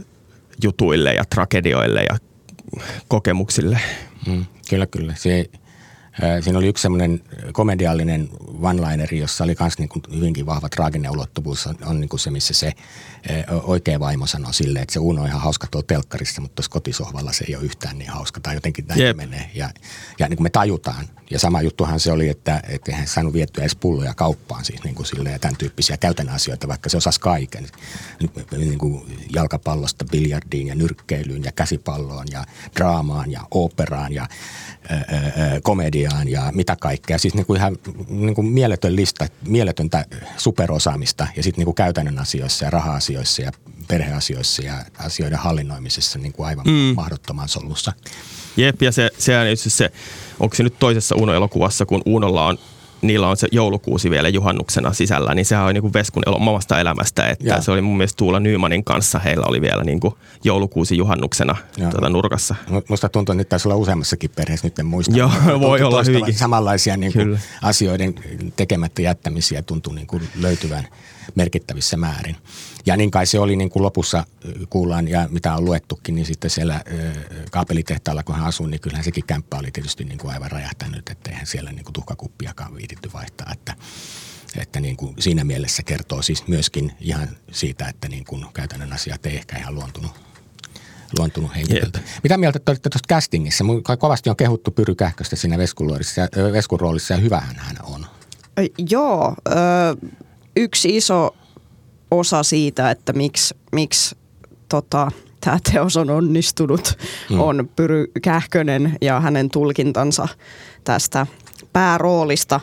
jutuille ja tragedioille ja kokemuksille. Mm, kyllä, kyllä. Se, Siinä oli yksi semmoinen komediallinen one-lineri, jossa oli myös niin kuin hyvinkin vahva traaginen ulottuvuus. On, on niin kuin se, missä se oikea vaimo sanoo silleen, että se Uno on ihan hauska tuolla telkkarissa, mutta tuossa kotisohvalla se ei ole yhtään niin hauska. Tai jotenkin näin yep. menee. Ja, ja niin kuin me tajutaan. Ja sama juttuhan se oli, että et eihän saanut viettyä edes pulloja kauppaan siis niin kuin silleen, ja tämän tyyppisiä käytännön asioita, vaikka se osasi kaiken. Niin kuin jalkapallosta biljardiin ja nyrkkeilyyn ja käsipalloon ja draamaan ja oopperaan ja ää, komediaan ja mitä kaikkea. Siis niin kuin ihan niin kuin mieletön lista, mieletöntä superosaamista ja sitten niin kuin käytännön asioissa ja raha-asioissa ja perheasioissa ja asioiden hallinnoimisessa niin kuin aivan mm. mahdottoman solussa. Jep, ja se, sehän on se, onko se nyt toisessa Uno-elokuvassa, kun Unolla on, niillä on se joulukuusi vielä juhannuksena sisällä, niin sehän on niin kuin Veskun omasta elämästä, että ja. Se oli mun mielestä Tuula Nymanin kanssa, heillä oli vielä niin kuin joulukuusi juhannuksena tuota nurkassa. Musta tuntuu, että nyt taisi olla useammassakin perheessä, nyt en muista. Joo, voi olla hyvinkin. Samanlaisia niin kuin asioiden tekemättä jättämisiä tuntuu niin kuin löytyvän merkittävissä määrin. Ja niin kai se oli niin kuin lopussa kuullaan ja mitä on luettukin, niin sitten siellä kaapelitehtaalla, kun hän asui, niin kyllähän sekin kämppä oli tietysti niin kuin aivan räjähtänyt, että eihän siellä niin kuin tuhkakuppiakaan viititty vaihtaa. Että, että niin kuin siinä mielessä kertoo siis myöskin ihan siitä, että niin kuin käytännön asiat ei ehkä ihan luontunut, luontunut henkilöltä. Yeah. Mitä mieltä te olitte tuosta castingissa? Kovasti on kehuttu Pyry Kähköstä siinä Veskun roolissa ja hyvähän hän on. Joo, ö, yksi iso osa siitä, että miksi, miksi tota, tämä teos on onnistunut, mm. on Pyry Kähkönen ja hänen tulkintansa tästä pääroolista.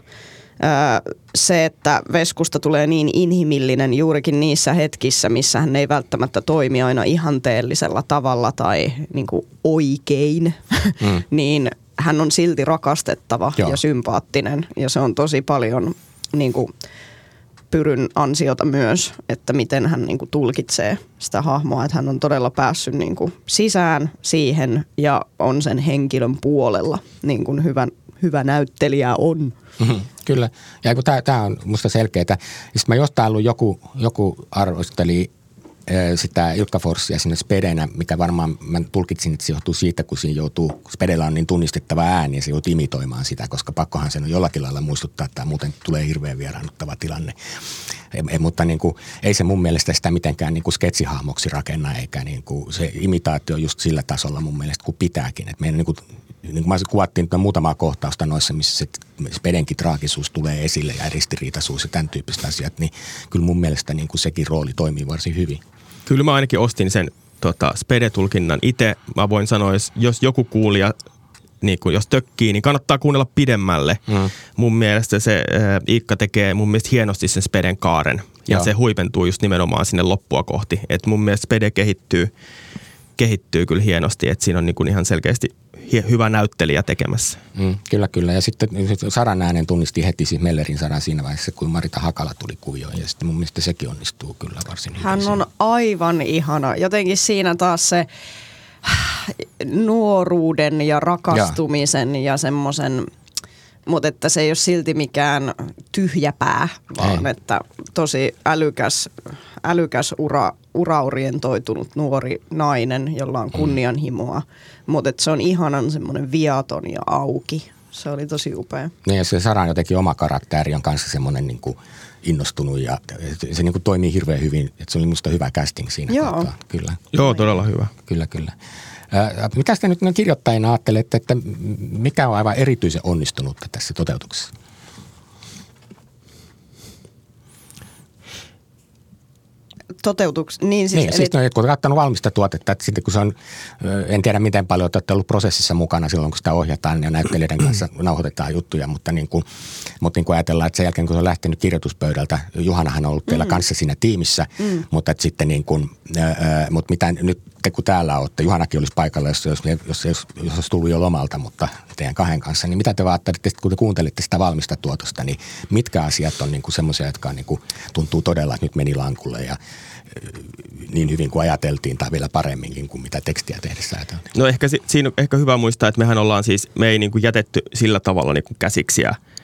Se, että Veskusta tulee niin inhimillinen juurikin niissä hetkissä, missä hän ei välttämättä toimi aina ihanteellisella tavalla tai niin kuin oikein, mm. niin hän on silti rakastettava Joo. ja sympaattinen. Ja se on tosi paljon niin kuin Pyryn ansiota myös, että miten hän niin kuin tulkitsee sitä hahmoa, että hän on todella päässyt niin kuin sisään siihen ja on sen henkilön puolella, niin kuin hyvä, hyvä näyttelijä on. Mm-hmm, kyllä, ja kun tämä on musta selkeää. Sitten mä jostain ollut joku, joku arvosteli sitä Ilkka Forssia sinne Spedenä, mikä varmaan mä tulkitsin, että se johtuu siitä, kun siinä joutuu, kun Spedellä on niin tunnistettava ääni ja se joutuu imitoimaan sitä, koska pakkohan sen on jollakin lailla muistuttaa, että muuten tulee hirveän vieraannuttava tilanne. E, mutta niin kuin, ei se mun mielestä sitä mitenkään niin kuin sketsihahmoksi rakenna, eikä niin kuin, se imitaatio just sillä tasolla mun mielestä kuin pitääkin. Et meidän niin kuin, niin kuin mä kuvattiin muutamaa kohtausta noissa, missä se Spedenkin traagisuus tulee esille ja ristiriitaisuus ja tämän tyyppiset asiat, niin kyllä mun mielestä niin kuin sekin rooli toimii varsin hyvin. Kyllä mä ainakin ostin sen tota, Spede-tulkinnan itse. Mä voin sanoa, jos, jos joku kuulija, niin kun, jos tökkii, niin kannattaa kuunnella pidemmälle. Mm. Mun mielestä se äh, Iikka tekee mun mielestä hienosti sen Speden kaaren. Ja Joo. se huipentuu just nimenomaan sinne loppua kohti. Et mun mielestä Spede kehittyy, kehittyy kyllä hienosti, että siinä on niin kun ihan selkeästi hyvä näyttelijä tekemässä. Mm, kyllä, kyllä. Ja sitten Saran äänen tunnisti heti siis Mellerin Saran siinä vaiheessa, kun Marita Hakala tuli kuvioon. Ja sitten mun mielestä sekin onnistuu kyllä varsin hyvin. Hän on aivan ihana. Jotenkin siinä taas se nuoruuden ja rakastumisen ja, ja semmoisen, mutta että se ei ole silti mikään tyhjäpää, vaan ei. Että tosi älykäs, älykäs ura, uraorientoitunut nuori nainen, jolla on kunnianhimoa. Mm. Mutta se on ihanan semmoinen viaton ja auki. Se oli tosi upea. Niin ja se Saran jotenkin oma karakteri on kanssa semmoinen niin kuin innostunut ja se niin kuin toimii hirveän hyvin. Että se oli musta hyvä casting siinä. Joo. Kohtaa. Kyllä. Joo, todella hyvä. Kyllä, kyllä. Äh, mitä te nyt kirjoittajina ajattelette, että mikä on aivan erityisen onnistunutta tässä toteutuksessa? Toteutuks, niin siis, niin, eli... siis no, kun olet kattanut valmista tuotetta, että sitten kun se on, en tiedä miten paljon olette ollut prosessissa mukana silloin, kun sitä ohjataan ja näyttelijöiden kanssa nauhoitetaan juttuja, mutta niin kuin, mutta niin kuin ajatellaan, että sen jälkeen kun se on lähtenyt kirjoituspöydältä, Juhanahan on ollut teillä mm. kanssa siinä tiimissä, mm. mutta että sitten niin kuin, äh, mutta mitä nyt te kun täällä olette, Juhanakin olisi paikalla, jos, jos, jos, jos, jos olisi tullut jo lomalta, mutta teidän kahden kanssa, niin mitä te ajattelette, kun te kuuntelitte sitä valmista tuotosta, niin mitkä asiat on niin kuin semmoisia, jotka niin kuin tuntuu todella, että nyt meni lankulle ja niin hyvin kuin ajateltiin tai vielä paremminkin kuin mitä tekstiä tehdessä ajateltiin. No ehkä siinä on ehkä hyvä muistaa, että mehän ollaan siis, me ei niin kuin jätetty sillä tavalla niin kuin käsiksiä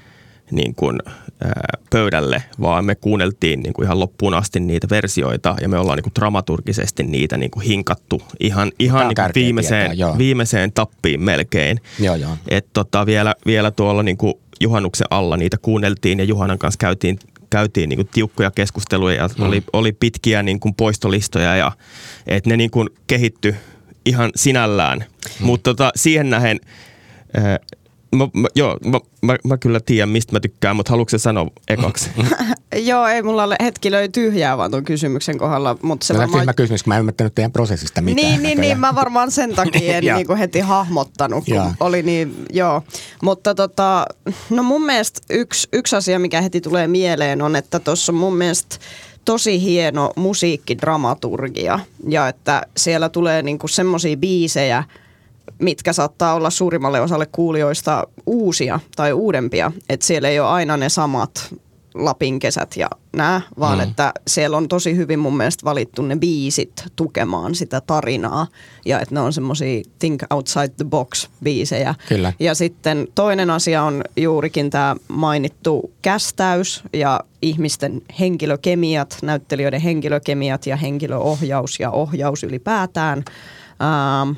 niin kuin, ää, pöydälle, vaan me kuunneltiin niin kuin ihan loppuun asti niitä versioita ja me ollaan niin kuin dramaturgisesti niitä niin kuin hinkattu ihan, ihan niin kuin viimeiseen, tietää, viimeiseen tappiin melkein. Joo, joo. Et tota, vielä, vielä tuolla niin kuin juhannuksen alla niitä kuunneltiin ja Juhanan kanssa käytiin, käytiin niin kuin tiukkoja keskusteluja ja mm. oli, oli pitkiä niin kuin poistolistoja ja et ne niin kuin kehittyi ihan sinällään. Mm. Mutta tota, siihen nähen, ää, Mä, mä, joo, mä, mä, mä kyllä tiedän, mistä mä tykkään, mutta haluatko sä sanoa ekaksi? Joo, ei mulla ole hetki löy tyhjää vaan tuon kysymyksen kohdalla. Mutta se no, varmaan... mä kysymys, kun mä en ymmärtänyt teidän prosessista mitään. Niin, niin, niin, mä varmaan sen takia en niinku heti hahmottanut, kun ja. oli niin, joo. Mutta tota, no mun mielestä yksi, yksi asia, mikä heti tulee mieleen on, että tuossa on mun mielestä tosi hieno musiikkidramaturgia. Ja että siellä tulee niinku semmosia biisejä, mitkä saattaa olla suurimmalle osalle kuulijoista uusia tai uudempia. Että siellä ei ole aina ne samat Lapin kesät ja nää, vaan mm. että siellä on tosi hyvin mun mielestä valittu ne biisit tukemaan sitä tarinaa. Ja että ne on semmosia think outside the box biisejä. Kyllä. Ja sitten toinen asia on juurikin tämä mainittu kästäys ja ihmisten henkilökemiat, näyttelijöiden henkilökemiat ja henkilöohjaus ja ohjaus ylipäätään. Ähm,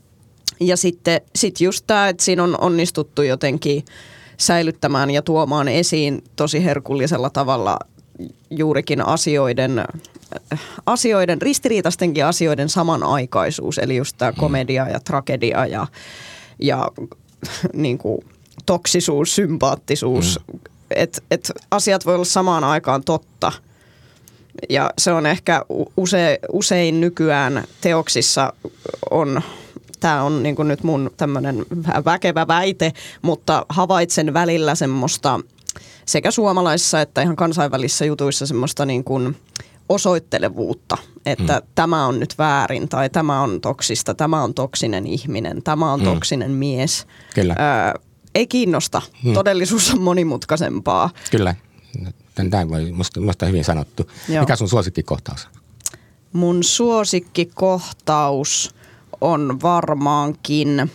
Ja sitten sit just tämä, että siinä on onnistuttu jotenkin säilyttämään ja tuomaan esiin tosi herkullisella tavalla juurikin asioiden, asioiden ristiriitaistenkin asioiden samanaikaisuus. Eli just tämä komedia ja tragedia ja, ja niin kuin toksisuus, sympaattisuus. Mm. Että et asiat voi olla samaan aikaan totta. Ja se on ehkä use, usein nykyään teoksissa on... Tämä on niin kuin nyt mun tämmöinen väkevä väite, mutta havaitsen välillä semmoista sekä suomalaisissa että ihan kansainvälisissä jutuissa semmoista niin kuin osoittelevuutta, että mm. tämä on nyt väärin tai tämä on toksista, tämä on toksinen ihminen, tämä on mm. toksinen mies. Kyllä. Öö, ei kiinnosta. Mm. Todellisuus on monimutkaisempaa. Kyllä. Tämä voi musta, musta hyvin sanottu. Joo. Mikä sun suosikkikohtaus? Mun suosikkikohtaus on varmaankin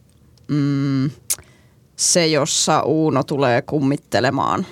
mm, se, jossa Uuno tulee kummittelemaan.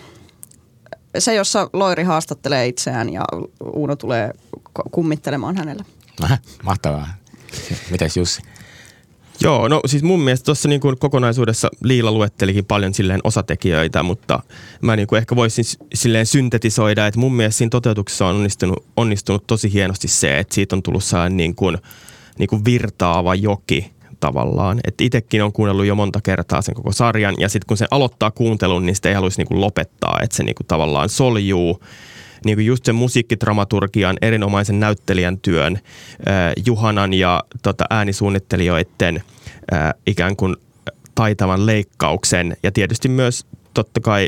Se, jossa Loiri haastattelee itseään ja Uuno tulee kummittelemaan hänelle. Aha, mahtavaa. Mitäs Jussi? Joo, no siis mun mielestä tuossa niin kuin kokonaisuudessa Liila luettelikin paljon silleen osatekijöitä, mutta mä niin kuin ehkä voisin silleen syntetisoida, että mun mielestä siinä toteutuksessa on onnistunut, onnistunut tosi hienosti se, että siitä on tullut sellainen niin kuin niin kuin virtaava joki tavallaan. Että itsekin on kuunnellut jo monta kertaa sen koko sarjan ja sitten kun se aloittaa kuuntelun, niin sitä ei haluaisi niin kuin lopettaa. Että se niin kuin tavallaan soljuu niin kuin just sen musiikkidramaturgian, erinomaisen näyttelijän työn, äh, Juhanan ja tota, äänisuunnittelijoiden äh, ikään kuin taitavan leikkauksen ja tietysti myös totta kai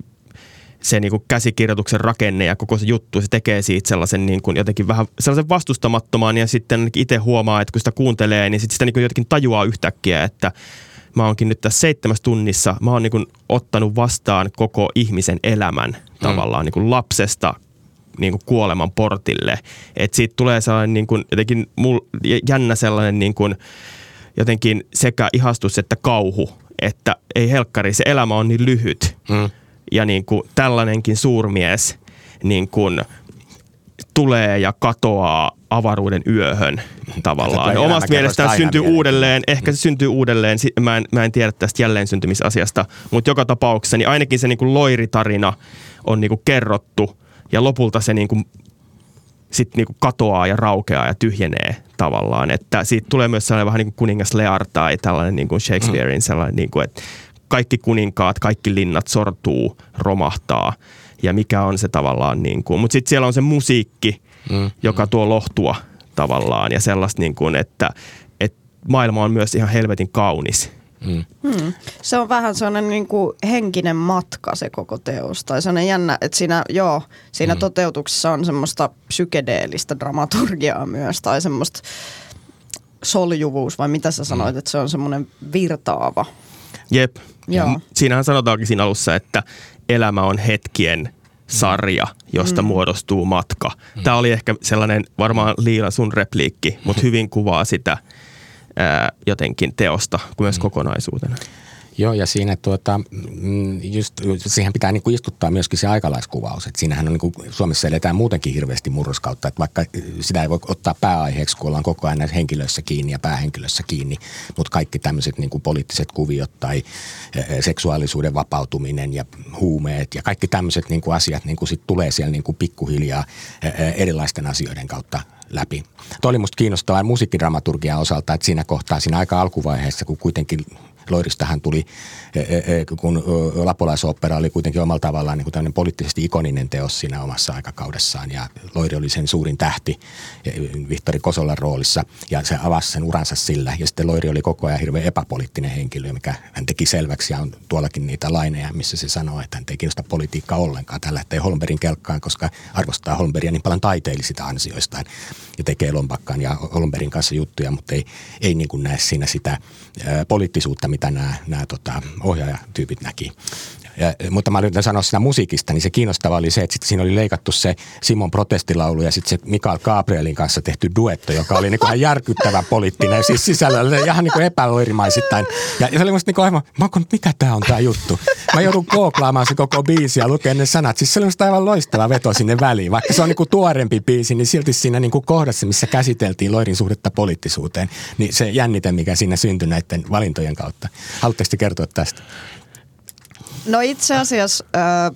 se niin kuin käsikirjoituksen rakenne ja koko se juttu, se tekee siitä sellaisen niin kuin jotenkin vähän sellaisen vastustamattoman ja sitten itse huomaa, että kun sitä kuuntelee, niin sitten sitä niin kuin jotenkin tajuaa yhtäkkiä, että mä oonkin nyt tässä seitsemässä tunnissa, mä oon niin kuin ottanut vastaan koko ihmisen elämän tavallaan mm. niin kuin lapsesta niin kuin kuoleman portille. Että siitä tulee sellainen niin kuin jotenkin mul, jännä sellainen niin kuin jotenkin sekä ihastus että kauhu, että ei helkkari, se elämä on niin lyhyt. Mm. Ja niin kuin tällainenkin suurmies niin kuin tulee ja katoaa avaruuden yöhön tavallaan. Omasta mielestään syntyy uudelleen, ehkä se syntyy uudelleen, mä en, mä en tiedä tästä jälleen syntymisasiasta, mutta joka tapauksessa niin ainakin se niin kuin loiritarina on niin kuin kerrottu ja lopulta se niin kuin sit niin kuin katoaa ja raukeaa ja tyhjenee tavallaan. Että siitä tulee myös sellainen vähän niin kuin kuningas Lear tai tällainen niin kuin Shakespearein sellainen, niin kuin, että kaikki kuninkaat, kaikki linnat sortuu, romahtaa ja mikä on se tavallaan niin kuin. Mutta sitten siellä on se musiikki, mm, joka mm. tuo lohtua tavallaan ja sellaista niin kuin, että, että maailma on myös ihan helvetin kaunis. Mm. Hmm. Se on vähän sellainen niin kuin henkinen matka se koko teos. Tai sellainen jännä, että siinä, joo, siinä mm. toteutuksessa on semmoista psykedeellistä dramaturgiaa myös tai semmoista soljuvuus vai mitä sä sanoit, mm. että se on semmoinen virtaava. Jep. Ja siinähän sanotaankin siinä alussa, että elämä on hetkien sarja, josta mm. muodostuu matka. Mm. Tämä oli ehkä sellainen varmaan Liila sun repliikki, mutta hyvin kuvaa sitä ää, jotenkin teosta kuin myös mm. kokonaisuutena. Joo, ja siinä tuota, just, siihen pitää niinku istuttaa myöskin se aikalaiskuvaus. Että siinähän on niinku, Suomessa eletään muutenkin hirveästi murroskautta, että vaikka sitä ei voi ottaa pääaiheeksi, kun ollaan koko ajan näissä henkilöissä kiinni ja päähenkilössä kiinni, mutta kaikki tämmöiset niinku poliittiset kuviot tai seksuaalisuuden vapautuminen ja huumeet ja kaikki tämmöiset niinku asiat niinku sit tulee siellä niinku pikkuhiljaa erilaisten asioiden kautta läpi. Tuo oli musta kiinnostavaa musiikkidramaturgian osalta, että siinä kohtaa, siinä aika alkuvaiheessa, kun kuitenkin Loiristahan tuli, kun Lapolaisooppera oli kuitenkin omalla tavallaan niin kuin tämmöinen poliittisesti ikoninen teos siinä omassa aikakaudessaan ja Loiri oli sen suurin tähti Vihtori Kosolan roolissa ja se avasi sen uransa sillä ja sitten Loiri oli koko ajan hirveän epäpoliittinen henkilö, mikä hän teki selväksi ja on tuollakin niitä laineja, missä se sanoo, että hän ei kiinnosta politiikkaa ollenkaan. Hän lähtee Holmbergin kelkkaan, koska arvostaa Holmbergia niin paljon taiteellisista ansioistaan ja tekee Lompakkaan ja Holmbergin kanssa juttuja, mutta ei, ei niin kuin näe siinä sitä ä, poliittisuutta, mitä nämä, nämä tota, ohjaajatyypit näki. Ja, mutta mä yritän sanoa siinä musiikista, niin se kiinnostava oli se, että siinä oli leikattu se Simon protestilaulu ja sitten se Mikael Gabrielin kanssa tehty duetto, joka oli niin kuin ihan järkyttävä poliittinen, siis sisällä ihan niin kuin epäloirimaisittain. Ja, ja se oli musta niin kuin aivan, mä oon, mikä tää on tää juttu? Mä joudun googlaamaan se koko biisi ja lukemaan ne sanat. Siis se oli musta aivan loistava veto sinne väliin. Vaikka se on niin kuin tuorempi biisi, niin silti siinä niin kuin kohdassa, missä käsiteltiin Loirin suhdetta poliittisuuteen, niin se jännite, mikä siinä syntyi näiden valintojen kautta. Haluatteko te kertoa tästä? No itse asiassa äh,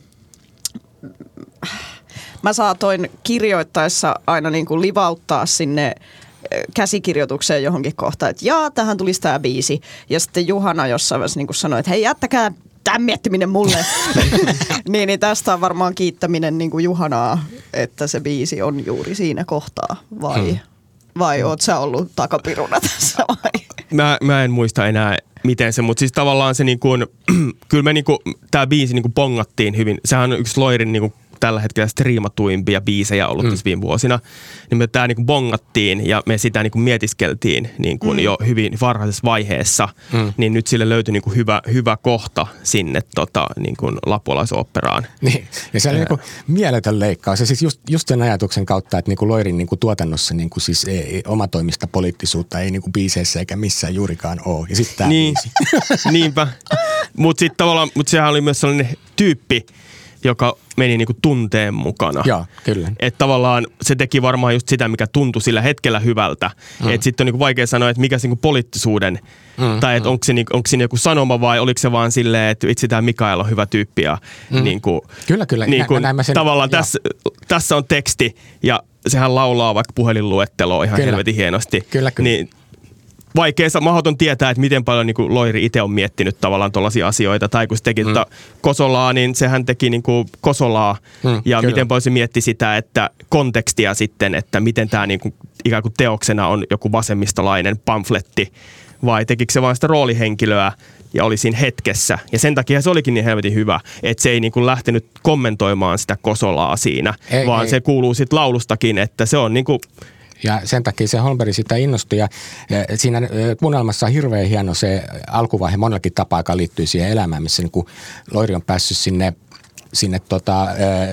mä saatoin kirjoittaessa aina niin kuin livauttaa sinne käsikirjoitukseen johonkin kohtaan, että jaa, tähän tulisi tämä biisi. Ja sitten Juhana jossain vaiheessa niin kuin sanoi, että hei, jättäkää tämän miettiminen mulle. niin, niin tästä on varmaan kiittäminen niin kuin Juhanaa, että se biisi on juuri siinä kohtaa. Vai, hmm. vai oot sä ollut takapiruna tässä vai? Mä, mä en muista enää miten se, mutta siis tavallaan se niin kuin, kyllä me niin kuin, tää biisi niin kuin bongattiin hyvin. Sehän on yksi Loirin niin kuin tällä hetkellä striimatuimpia biisejä ollut mm. tässä viime vuosina. Niin me tää niin kuin bongattiin ja me sitä niin kuin mietiskeltiin niin kuin mm. jo hyvin varhaisessa vaiheessa. Mm. Niin nyt sille löytyi niin kuin hyvä, hyvä kohta sinne tota, niin kuin Lapolaisooperaan. Niin, ja se oli niin kuin mieletön leikkaus. Ja siis just, just sen ajatuksen kautta, että niin kuin Loirin niin kuin tuotannossa niin kuin siis ei, omatoimista poliittisuutta ei niin kuin biiseissä eikä missään juurikaan ole. Ja sitten tämä niin, biisi. Niinpä. Mutta sitten tavallaan, mutta sehän oli myös sellainen tyyppi, joka meni niinku tunteen mukana. Joo, kyllä. Että tavallaan se teki varmaan just sitä, mikä tuntui sillä hetkellä hyvältä. Mm. Että sitten on niinku vaikea sanoa, että mikä se niinku poliittisuuden, mm, tai että mm. onko, se niinku, onko siinä joku sanoma vai oliko se vaan silleen, että itse tämä Mikael on hyvä tyyppi. Ja mm. niinku, kyllä, kyllä. Niinku, nä, nä, sen, tavallaan tässä, tässä on teksti ja sehän laulaa vaikka puhelinluetteloa ihan kyllä. helvetin hienosti. Kyllä, kyllä. Niin, vaikea, mahdoton tietää, että miten paljon niin kuin Loiri itse on miettinyt tavallaan tuollaisia asioita. Tai kun se teki mm. tota Kosolaa, niin sehän teki niin kuin Kosolaa. Mm, ja kyllä. miten paljon se mietti sitä, että kontekstia sitten, että miten tämä niin kuin ikään kuin teoksena on joku vasemmistolainen pamfletti. Vai tekikö se vain sitä roolihenkilöä ja oli siinä hetkessä. Ja sen takia se olikin niin helvetin hyvä, että se ei niin kuin lähtenyt kommentoimaan sitä Kosolaa siinä. Ei, vaan ei. Se kuuluu sitten laulustakin, että se on niin kuin ja sen takia se Holmberg sitä innostui ja siinä kuunnelmassa on hirveän hieno se alkuvaihe monellakin tapaa, joka liittyy siihen elämään, missä niin Loiri on päässyt sinne, sinne tota,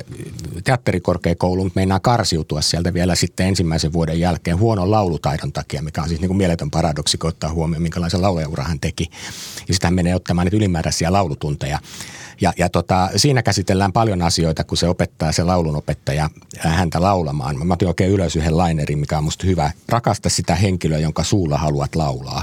teatterikorkeakouluun, meinaa karsiutua sieltä vielä sitten ensimmäisen vuoden jälkeen huonon laulutaidon takia, mikä on siis niin kuin mieletön paradoksi, kun ottaa huomioon, minkälaisen laulajaura hän teki. Ja sitten hän menee ottamaan niitä ylimääräisiä laulutunteja. Ja, ja tota, siinä käsitellään paljon asioita, kun se opettaa, se laulunopettaja häntä laulamaan. Mä otin oikein ylös yhden lainerin, mikä on musta hyvä. Rakasta sitä henkilöä, jonka suulla haluat laulaa.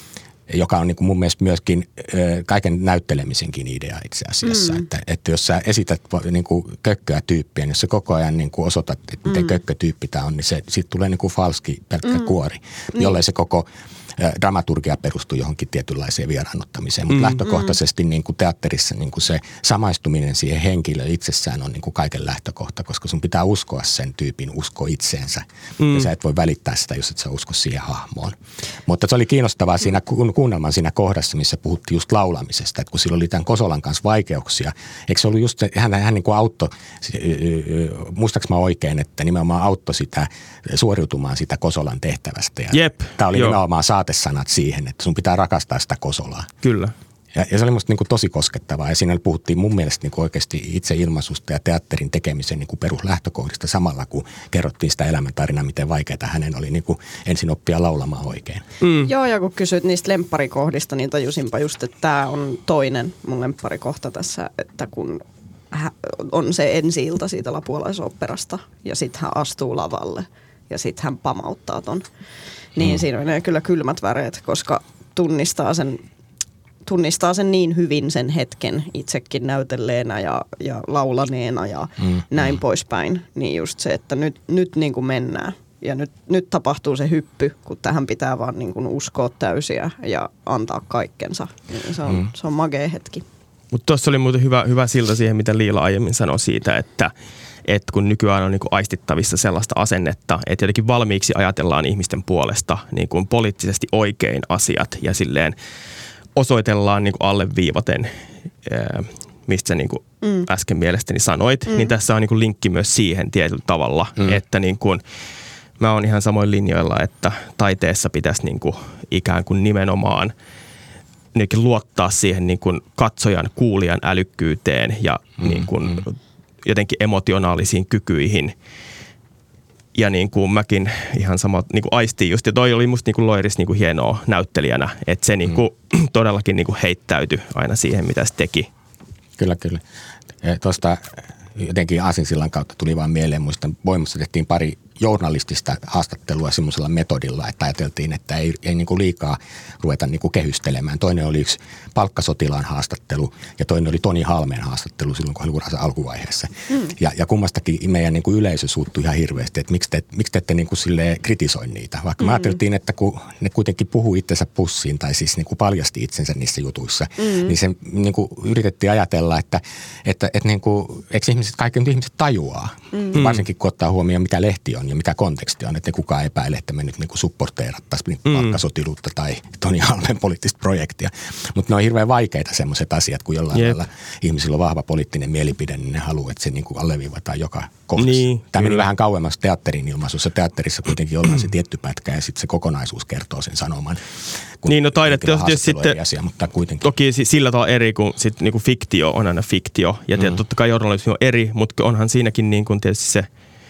Joka on niin kuin mun mielestä myöskin ö, kaiken näyttelemisenkin idea itse asiassa. Mm. Että, että jos sä esität niin kuin kökköä tyyppiä, niin jos sä koko ajan niin kuin osoitat, että miten mm. kökkötyyppi tää on, niin se, siitä tulee niin kuin falski pelkkä mm. kuori, jollei se koko dramaturgia perustuu johonkin tietynlaiseen vieraannuttamiseen, mutta mm, lähtökohtaisesti mm. niin kuin teatterissa niin kuin se samaistuminen siihen henkilöön itsessään on niin kuin kaiken lähtökohta, koska sun pitää uskoa sen tyypin usko itseensä mm. ja sä et voi välittää sitä, jos et sä usko siihen hahmoon. Mutta se oli kiinnostavaa siinä kuunnelman siinä kohdassa, missä puhuttiin just laulamisesta, että kun sillä oli tämän Kosolan kanssa vaikeuksia, eikö se ollut just, hän, hän niin kuin auttoi, muistaaks mä oikein, että nimenomaan auttoi sitä suoriutumaan sitä Kosolan tehtävästä. Ja Jep, tämä oli joo. nimenomaan saatesanat siihen, että sun pitää rakastaa sitä Kosolaa. Kyllä. Ja, ja se oli musta niin kuin tosi koskettavaa ja siinä puhuttiin mun mielestä niin kuin oikeasti itseilmaisusta ja teatterin tekemisen niin kuin peruslähtökohdista samalla, kun kerrottiin sitä elämäntarinaa, miten vaikeaa hänen oli niin kuin ensin oppia laulamaan oikein. Mm. Joo, ja kun kysyit niistä lempparikohdista, niin tajusinpa just, että tämä on toinen mun lempparikohta tässä, että kun on se ensi-ilta siitä lapualaisopperasta ja sitten hän astuu lavalle ja sitten hän pamauttaa ton. Niin mm. siinä on kyllä kylmät väreet, koska tunnistaa sen tunnistaa sen niin hyvin sen hetken itsekin näytelleenä ja, ja laulaneena ja mm, näin mm. poispäin. Niin just se, että nyt, nyt niin kuin mennään ja nyt, nyt tapahtuu se hyppy, kun tähän pitää vaan niin kuin uskoa täysiä ja antaa kaikkensa. Niin se on, mm. se on magea hetki. Mutta tuossa oli muuten hyvä, hyvä silta siihen, mitä Liila aiemmin sanoi siitä, että, että kun nykyään on niin kuin aistittavissa sellaista asennetta, että jotenkin valmiiksi ajatellaan ihmisten puolesta niin kuin poliittisesti oikein asiat ja silleen osoitellaan niin kuin alleviivaten, mistä sä niin kuin mm. äsken mielestäni sanoit, mm. niin tässä on niin kuin linkki myös siihen tietyllä tavalla, mm. että niin kuin, mä oon ihan samoin linjoilla, että taiteessa pitäisi niin kuin ikään kuin nimenomaan luottaa siihen niin kuin katsojan, kuulijan älykkyyteen ja mm. niin kuin mm. jotenkin emotionaalisiin kykyihin. Ja niin kuin mäkin ihan sama niin kuin aistiin just, ja toi oli musta niin kuin Loiris niin kuin hienoa näyttelijänä, että se niin kuin mm. todellakin niin kuin heittäytyi aina siihen, mitä se teki. Kyllä, kyllä. Tuosta jotenkin aasinsillan kautta tuli vaan mieleen, muistan Voimassa tehtiin pari journalistista haastattelua semmoisella metodilla, että ajateltiin, että ei, ei niin kuin liikaa ruveta niin kuin kehystelemään. Toinen oli yksi palkkasotilaan haastattelu ja toinen oli Toni Halmeen haastattelu silloin, kun oli uransa alkuvaiheessa. Mm. Ja, ja kummastakin meidän niin kuin yleisö suuttui ihan hirveästi, että miksi te, miksi te ette niin kuin silleen kritisoi niitä. Vaikka mm. me ajateltiin, että kun ne kuitenkin puhuu itsensä pussiin tai siis niin kuin paljasti itsensä niissä jutuissa, mm. niin se niin kuin yritettiin ajatella, että, että, että niin kuin, eikö ihmiset, kaikki ihmiset tajuaa, mm. varsinkin kun ottaa huomioon, mitä lehti on ja mitä konteksti on, että ne kukaan epäile, että me nyt niin kuin supporteerattaisiin mm. palkkasotiluutta tai Toni Halmeen poliittista projektia. Mutta ne on hirveän vaikeita semmoiset asiat, kun jollain lailla ihmisillä on vahva poliittinen mielipide, niin ne haluaa, että se niin kuin alleviivataan joka kohdassa. Niin, Tämä meni vähän kauemmas teatterin ilmaisussa. Teatterissa kuitenkin ollaan se tietty pätkä ja sitten se kokonaisuus kertoo sen sanoman. Niin, no taidetta on sitten asia, mutta kuitenkin. Toki sillä tavalla eri, kun sit niinku fiktio on aina fiktio. Ja mm. totta kai journalismi on eri, mutta onhan siinäkin niin kuin tietysti se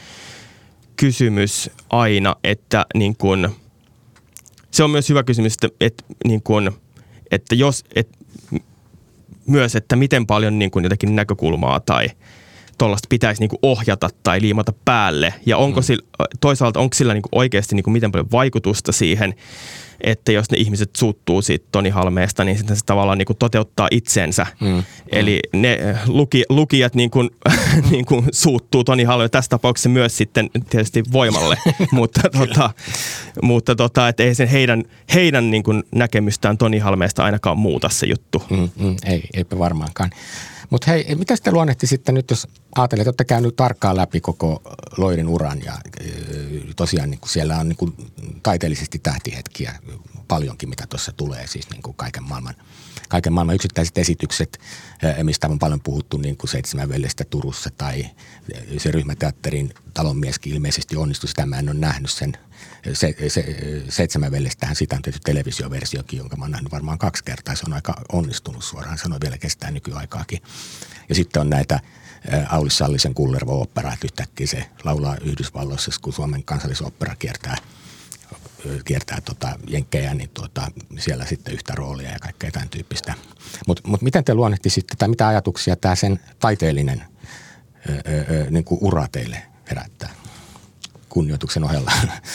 kysymys aina, että niin kuin, se on myös hyvä kysymys, että, että, niin kuin, että jos, että, myös, että miten paljon niin kuin jotakin näkökulmaa tai tuollaista pitäisi niin kuin ohjata tai liimata päälle. Ja onko mm. sillä, toisaalta onko sillä niin kuin oikeasti niin kuin miten paljon vaikutusta siihen, että jos ne ihmiset suuttuu siitä Toni Halmeesta, niin sitten se tavallaan niin kuin toteuttaa itsensä. Mm. Eli ne luki, lukijat niin kuin, niin kuin suuttuu Toni Halmeen tässä tapauksessa myös sitten tietysti voimalle, mutta, tota, mutta tota, että ei sen heidän, heidän niin kuin näkemystään Toni Halmeesta ainakaan muuta se juttu. Mm, mm, ei, eipä varmaankaan. Mutta hei, mitä sitten luonnehti sitten nyt, jos ajattelet, että olette käynyt tarkkaan läpi koko Loirin uran ja tosiaan niin kuin siellä on niin kuin taiteellisesti tähtihetkiä paljonkin, mitä tuossa tulee, siis niin kuin kaiken maailman, kaiken maailman yksittäiset esitykset, mistä on paljon puhuttu, niin kuin Seitsemän veljestä Turussa tai se ryhmäteatterin Talonmieskin ilmeisesti onnistui, sitä mä en ole nähnyt sen. Se, se, Seitsemän veljestähän siitä on tehty televisioversiokin, jonka mä oon nähnyt varmaan kaksi kertaa. Se on aika onnistunut suoraan, sanoin vielä kestää nykyaikaakin. Ja sitten on näitä Aulis Sallisen Kullervo-opera, että yhtäkkiä se laulaa Yhdysvalloissa, kun Suomen kansallisopera kiertää, kiertää tota jenkkejä, niin tuota, siellä sitten yhtä roolia ja kaikkea tämän tyyppistä. Mutta mut miten te luonnehtisitte, tai mitä ajatuksia tämä sen taiteellinen öö, öö, niin kuin ura teille herättää kunnioituksen ohella?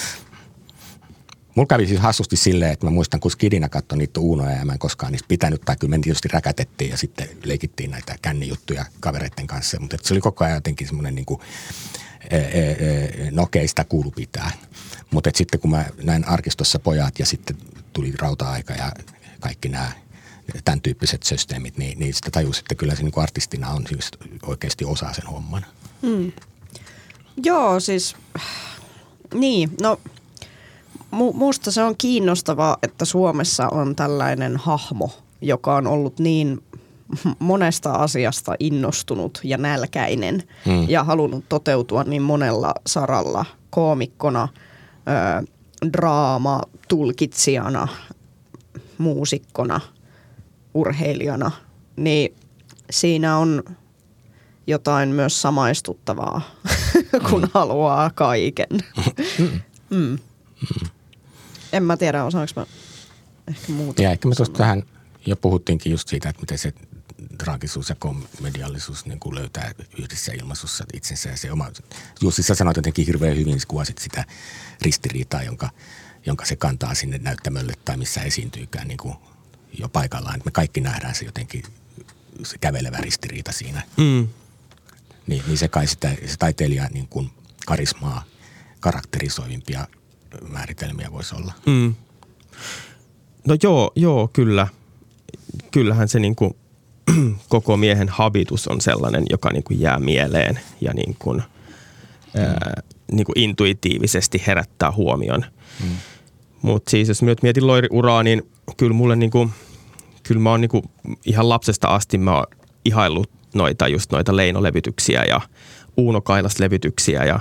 Mulla kävi siis hassusti silleen, että mä muistan, kun skidinä katsoi niitä uunoja ja mä en koskaan niistä pitänyt, tai kyllä me tietysti räkätettiin ja sitten leikittiin näitä kännijuttuja kavereiden kanssa, mutta se oli koko ajan jotenkin semmoinen niin kuin, e, e, e, no okei, sitä kuulu pitää. Mutta sitten kun mä näin arkistossa pojat ja sitten tuli rauta-aika ja kaikki nämä tämän tyyppiset systeemit, niin, niin sitä tajusi, että kyllä se niin kuin artistina on siis oikeasti osa sen homman. Hmm. Joo, siis niin, no mu- musta se on kiinnostavaa, että Suomessa on tällainen hahmo, joka on ollut niin monesta asiasta innostunut ja nälkäinen hmm. ja halunnut toteutua niin monella saralla koomikkona, ö, draama, tulkitsijana, muusikkona, urheilijana, niin siinä on jotain myös samaistuttavaa, kun mm. haluaa kaiken. Mm. Mm. En mä tiedä, osaanko mä ehkä muuta. Ja ehkä me tuosta vähän jo puhuttiinkin just siitä, että miten se traagisuus ja komediallisuus niin kuin löytää yhdessä ilmaisussa itsensä ja se oma. Jussi, sä sanoit jotenkin hirveän hyvin, kuvasit sitä ristiriitaa, jonka, jonka se kantaa sinne näyttämölle tai missä esiintyykään niin kuin jo paikallaan. Me kaikki nähdään se jotenkin, se kävelevä ristiriita siinä. Mm. Niin, niin se kai sitä, se taiteilija niin kuin karismaa karakterisoivimpia määritelmiä voisi olla. Mm. No joo, joo, kyllä. Kyllähän se niin kuin koko miehen habitus on sellainen, joka niin kuin jää mieleen ja niin kuin, mm. ää, niin kuin intuitiivisesti herättää huomion. Mm. Mutta siis jos mietin Loiri-uraa, niin kyllä mulle niin kuin, kyllä mä oon niin kuin ihan lapsesta asti mä oon ihaillut noita just noita Leino-levytyksiä ja Uuno Kailas-levytyksiä ja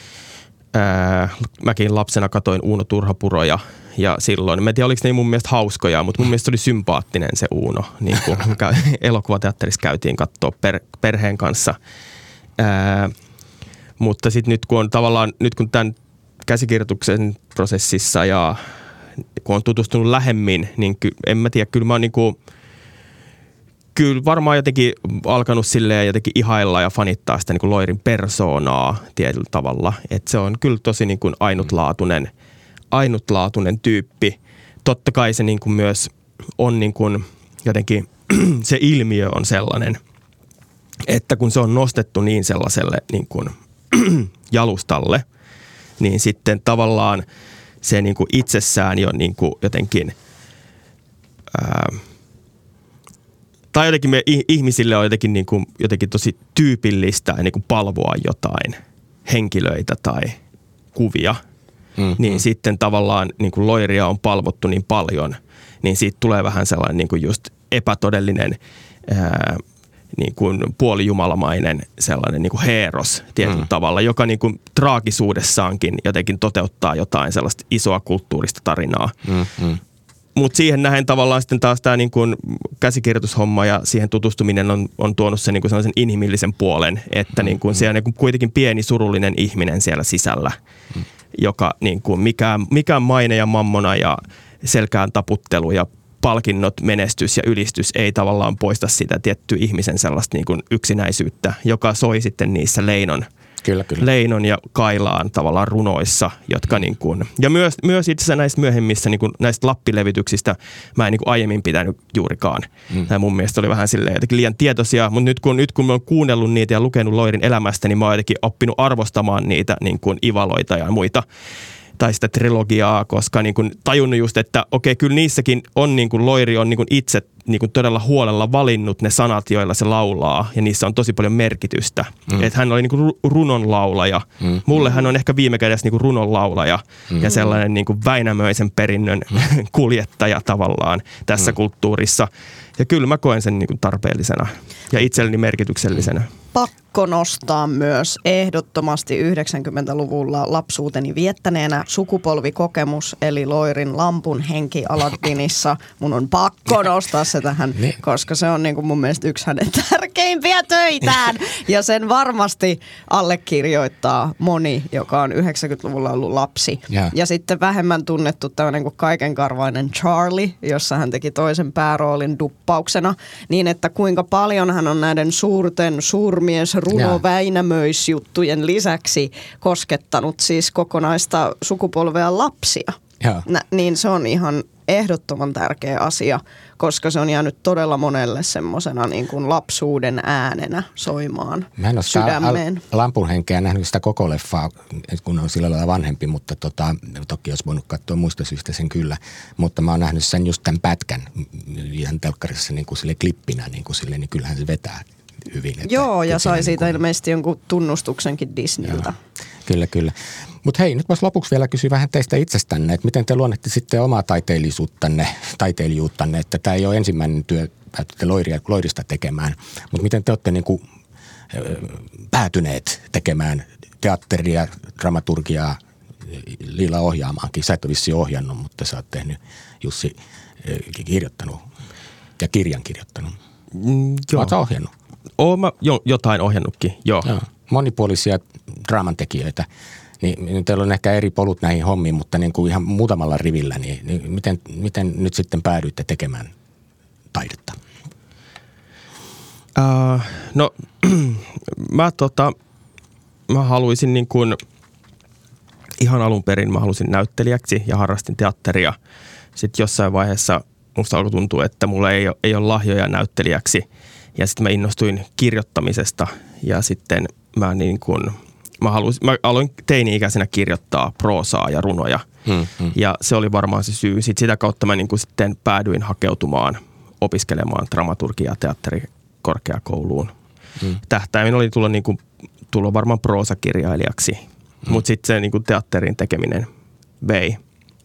ää, mäkin lapsena katoin Uuno Turhapuroja ja silloin, mä en tiedä oliko ne mun mielestä hauskoja, mutta mun mielestä oli sympaattinen se Uuno, niin kuin elokuvateatterissa käytiin katsoa per, perheen kanssa. Ää, mutta sitten nyt kun on tavallaan, nyt kun tämän käsikirjoituksen prosessissa ja kun on tutustunut lähemmin, niin ky, en mä tiedä, kyllä mä oon niin kuin Kyllä varmaan jotenkin alkanut silleen jotenkin ihailla ja fanittaa sitä niin kuin Loirin persoonaa tietyllä tavalla. Että se on kyllä tosi niin kuin ainutlaatuinen, ainutlaatuinen tyyppi. Totta kai se niin kuin myös on niin kuin jotenkin, se ilmiö on sellainen, että kun se on nostettu niin sellaiselle niin kuin jalustalle, niin sitten tavallaan se niin kuin itsessään jo niin kuin jotenkin ää, tai jotenkin me ihmisille on jotenkin, niin kuin, jotenkin tosi tyypillistä niin kuin palvoa jotain henkilöitä tai kuvia. Mm-hmm. Niin sitten tavallaan niin kuin Loiria on palvottu niin paljon, niin siitä tulee vähän sellainen niin kuin just epätodellinen, ää, niin kuin puolijumalamainen sellainen niin kuin heeros tietyllä mm. tavalla, joka niin kuin traagisuudessaankin jotenkin toteuttaa jotain sellaista isoa kulttuurista tarinaa. Mm-hmm. Mutta siihen nähen tavallaan sitten taas tämä niin kuin käsikirjoitushomma ja siihen tutustuminen on, on tuonut sen niin kuin sellaisen inhimillisen puolen, että niin kuin siellä on niin kuin kuitenkin pieni surullinen ihminen siellä sisällä, mm. joka niin kuin mikään, mikään maine ja mammona ja selkään taputtelu ja palkinnot, menestys ja ylistys ei tavallaan poista sitä tiettyä ihmisen sellaista niin kuin yksinäisyyttä, joka soi sitten niissä Leinon Kyllä, kyllä. Leinon ja Kailaan tavallaan runoissa, jotka niin kuin, ja myös, myös itse asiassa näistä myöhemmissä niin kuin näistä Lappi-levytyksistä mä en niin kuin aiemmin pitänyt juurikaan. Mm. Tämä mun mielestä oli vähän silleen jotenkin liian tietoisia, mutta nyt kun, nyt kun mä oon kuunnellut niitä ja lukenut Loirin elämästä, niin mä oon jotenkin oppinut arvostamaan niitä niin kuin Ivaloita ja muita tai sitä trilogiaa, koska niin kuin tajunnut just, että okei, kyllä niissäkin on niin kuin Loiri on niin kuin itse niin kuin todella huolella valinnut ne sanat, joilla se laulaa, ja niissä on tosi paljon merkitystä. Mm. Että hän oli niin kuin runonlaulaja. Mm. Mulle hän on ehkä viime kädessä niin kuin runonlaulaja mm. ja sellainen niin kuin Väinämöisen perinnön mm. kuljettaja tavallaan tässä mm. kulttuurissa. Ja kyllä mä koen sen niin kuin tarpeellisena ja itselleni merkityksellisenä. Pakko nostaa myös ehdottomasti yhdeksänkymmentäluvulla lapsuuteni viettäneenä sukupolvikokemus, eli Loirin Lampun henki Aladdinissa. Mun on pakko nostaa se tähän, koska se on niin kuin mun mielestä yksi hänen tärkeimpiä töitään. Ja sen varmasti allekirjoittaa moni, joka on yhdeksänkymmentäluvulla ollut lapsi. Yeah. Ja sitten vähemmän tunnettu tämmöinen kuin kaikenkarvainen Charlie, jossa hän teki toisen pääroolin duppauksena. Niin, että kuinka paljon hän on näiden suurten suurmies Runo Väinämöisjuttujen lisäksi koskettanut siis kokonaista sukupolvea lapsia. Nä, niin se on ihan ehdottoman tärkeä asia, koska se on jäänyt todella monelle semmoisena niin kuin lapsuuden äänenä soimaan Mä en ole sydämeen. Al- Lampun henkeä nähnyt sitä koko leffaa, kun on sillä lailla vanhempi, mutta tota, toki olisi voinut katsoa muista syistä sen kyllä. Mutta mä oon nähnyt sen just tämän pätkän ihan telkkarissa niin kuin sille klippinä, niin kuin sille, niin kyllähän se vetää hyvin. Joo, ja sai siitä niin kuin ilmeisesti jonkun tunnustuksenkin Disneyltä. Joo, kyllä, kyllä. Mutta hei, nyt voisi lopuksi vielä kysyä vähän teistä itsestänne, että miten te luonnette sitten omaa taiteilijuuttanne, taiteilijuuttanne, että tämä ei ole ensimmäinen työ, päätytte Loiria, Loirista tekemään, mutta miten te olette niin kuin, päätyneet tekemään teatteria, dramaturgiaa, Liila ohjaamaankin. Sä et ole vissiin ohjannut, mutta sä oot tehnyt, Jussi, kirjoittanut. Ja kirjan kirjoittanut. Mm, joo. Oletko ohjannut? Oon mä jo, jotain ohjannutkin, joo. joo. Monipuolisia draamantekijöitä. Niin, teillä on ehkä eri polut näihin hommiin, mutta niin kuin ihan muutamalla rivillä, niin, niin miten, miten nyt sitten päädyitte tekemään taidetta? Uh, no, mä, tota, mä haluaisin niin kuin, ihan alun perin mä halusin näyttelijäksi ja harrastin teatteria. Sitten jossain vaiheessa musta alkoi tuntua, että mulla ei ole, ei ole lahjoja näyttelijäksi. Ja sitten mä innostuin kirjoittamisesta ja sitten mä niin kuin, mä, halusin, mä aloin teini-ikäisenä kirjoittaa proosaa ja runoja. Hmm, hmm. Ja se oli varmaan se syy. Sitten sitä kautta mä niin kuin sitten päädyin hakeutumaan opiskelemaan dramaturgiaa teatterikorkeakouluun. Hmm. Tähtäimin oli tulla, niin kuin, tulla varmaan proosakirjailijaksi, hmm. mutta sitten se niin kuin teatterin tekeminen vei.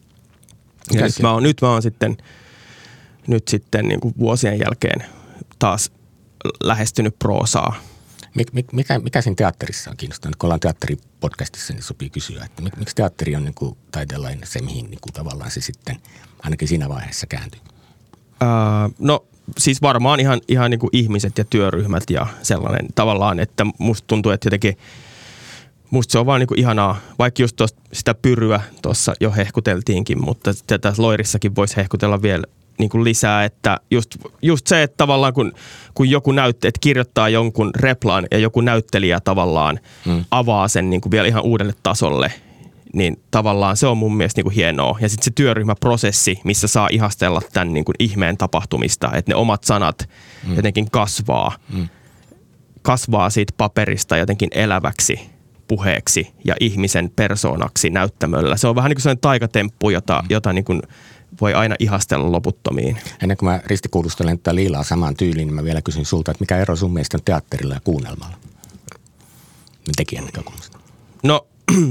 Ja nyt mä, oon, nyt mä oon sitten, nyt sitten niin kuin vuosien jälkeen taas lähestynyt proosaa. Mik, mikä, mikä siinä teatterissa on kiinnostanut? Kun ollaan teatteripodcastissa, niin sopii kysyä, että mik, miksi teatteri on niin kuin taiteellainen se, mihin niin kuin tavallaan se sitten ainakin siinä vaiheessa kääntyy? Öö, no siis varmaan ihan, ihan niin kuin ihmiset ja työryhmät ja sellainen tavallaan, että musta tuntuu, että jotenkin musta se on vaan niin kuin ihanaa, vaikka just tosta, sitä pyryä tuossa jo hehkuteltiinkin, mutta tässä Loirissakin voisi hehkutella vielä niin kuin lisää, että just, just se, että tavallaan kun, kun joku näytte, että kirjoittaa jonkun replaan ja joku näyttelijä tavallaan hmm. avaa sen niin kuin vielä ihan uudelle tasolle, niin tavallaan se on mun mielestä niin kuin hienoa. Ja sitten se työryhmäprosessi, missä saa ihastella tämän niin kuin ihmeen tapahtumista, että ne omat sanat hmm. jotenkin kasvaa, hmm. kasvaa siitä paperista jotenkin eläväksi puheeksi ja ihmisen persoonaksi näyttämöllä. Se on vähän niin kuin sellainen taikatemppu, jota, hmm. jota niin kuin voi aina ihastella loputtomiin. Ennen kuin mä ristikuulustelen tätä Liilaa samaan tyyliin, niin mä vielä kysyn sulta, että mikä ero sun mielestä on teatterilla ja kuunnelmalla? Tekijän näkökulmasta. No,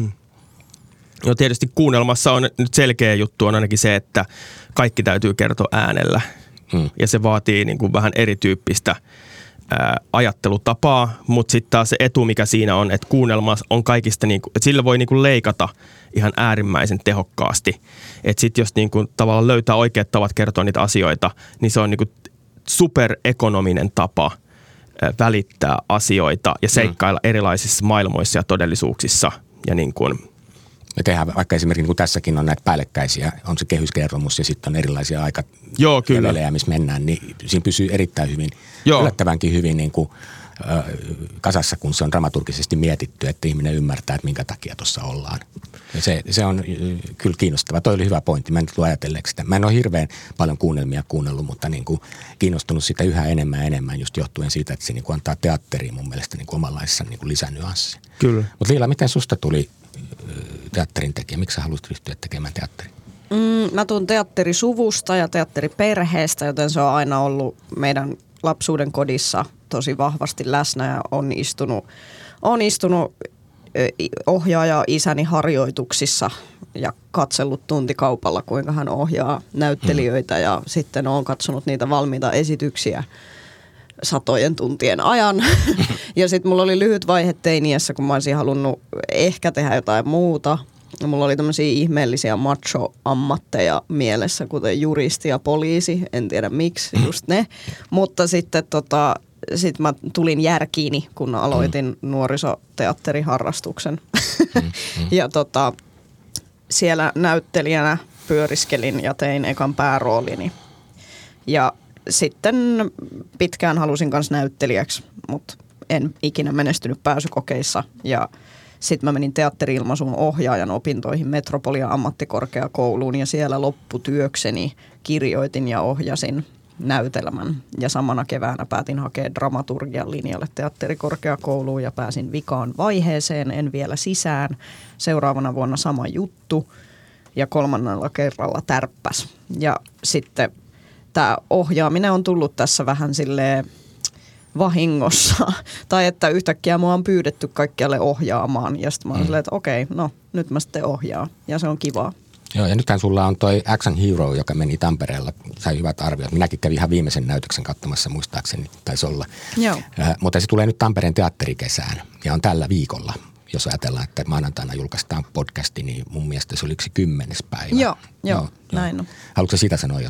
no tietysti kuunnelmassa on nyt selkeä juttu on ainakin se, että kaikki täytyy kertoa äänellä. Hmm. Ja se vaatii niin kuin vähän erityyppistä ää, ajattelutapaa, mutta sitten taas se etu, mikä siinä on, että kuunnelma on kaikista, niin kuin, että sillä voi niin kuin leikata ihan äärimmäisen tehokkaasti. Että sitten jos niin kuin tavallaan löytää oikeat tavat kertoa niitä asioita, niin se on niin kuin superekonominen tapa välittää asioita ja seikkailla mm. erilaisissa maailmoissa ja todellisuuksissa. Ja niin kuin me tehdään vaikka esimerkiksi niin kuin tässäkin on näitä päällekkäisiä, on se kehyskertomus ja sitten on erilaisia aikavälejä, missä mennään, niin siinä pysyy erittäin hyvin, Joo. yllättävänkin hyvin niin kuin kasassa, kun se on dramaturgisesti mietitty, että ihminen ymmärtää, että minkä takia tuossa ollaan. Ja se, se on kyllä kiinnostava. Toi oli hyvä pointti. Mä en tullut ajatelleeksi sitä. Mä en ole hirveän paljon kuunnelmia kuunnellut, mutta niin kuin kiinnostunut sitä yhä enemmän ja enemmän just johtuen siitä, että se niin kuin antaa teatteriin mun mielestä niin kuin omanlaisessa niin kuin lisänyanssi. Kyllä. Mutta Liila, miten susta tuli teatterin tekijä? Miksi sä halusit ryhtyä tekemään teatteria? Mm, mä tuun teatterisuvusta ja teatteriperheestä, joten se on aina ollut meidän lapsuuden kodissa tosi vahvasti läsnä ja on istunut, on istunut ohjaaja isäni harjoituksissa ja katsellut tuntikaupalla, kuinka hän ohjaa näyttelijöitä ja mm. sitten olen katsonut niitä valmiita esityksiä satojen tuntien ajan. Ja sitten mulla oli lyhyt vaihe teiniässä, kun mä olisin halunnut ehkä tehdä jotain muuta. Mulla oli tämmöisiä ihmeellisiä macho-ammatteja mielessä, kuten juristi ja poliisi. En tiedä miksi, just ne. Mutta sitten tota, sit mä tulin järkiini, kun aloitin mm. nuorisoteatteriharrastuksen. Mm, mm. ja tota, siellä näyttelijänä pyöriskelin ja tein ekan pääroolini. Ja sitten pitkään halusin kanssa näyttelijäksi, mutta en ikinä menestynyt pääsykokeissa. Ja sitten mä menin teatteri-ilmaisun ohjaajan opintoihin Metropolia ammattikorkeakouluun ja siellä lopputyökseni kirjoitin ja ohjasin näytelmän. Ja samana keväänä päätin hakea dramaturgian linjalle teatterikorkeakouluun ja pääsin vikaan vaiheeseen, en vielä sisään. Seuraavana vuonna sama juttu ja kolmannella kerralla tärppäs. Ja sitten tämä ohjaaminen on tullut tässä vähän silleen vahingossa. Tai että yhtäkkiä mua on pyydetty kaikkialle ohjaamaan ja sitten mä oon mm. silleen, että okei, no nyt mä sitten ohjaan ja se on kivaa. Joo, ja nythän sulla on toi Action Hero, joka meni Tampereella, sai hyvät arviot. Minäkin kävin ihan viimeisen näytöksen katsomassa, muistaakseni taisi olla. Joo. Äh, mutta se tulee nyt Tampereen teatterikesään ja on tällä viikolla. Jos ajatellaan, että maanantaina julkaistaan podcasti, niin mun mielestä se oli yksi kymmenes päivä. Joo, joo, joo näin on. Haluatko siitä sanoa jotain?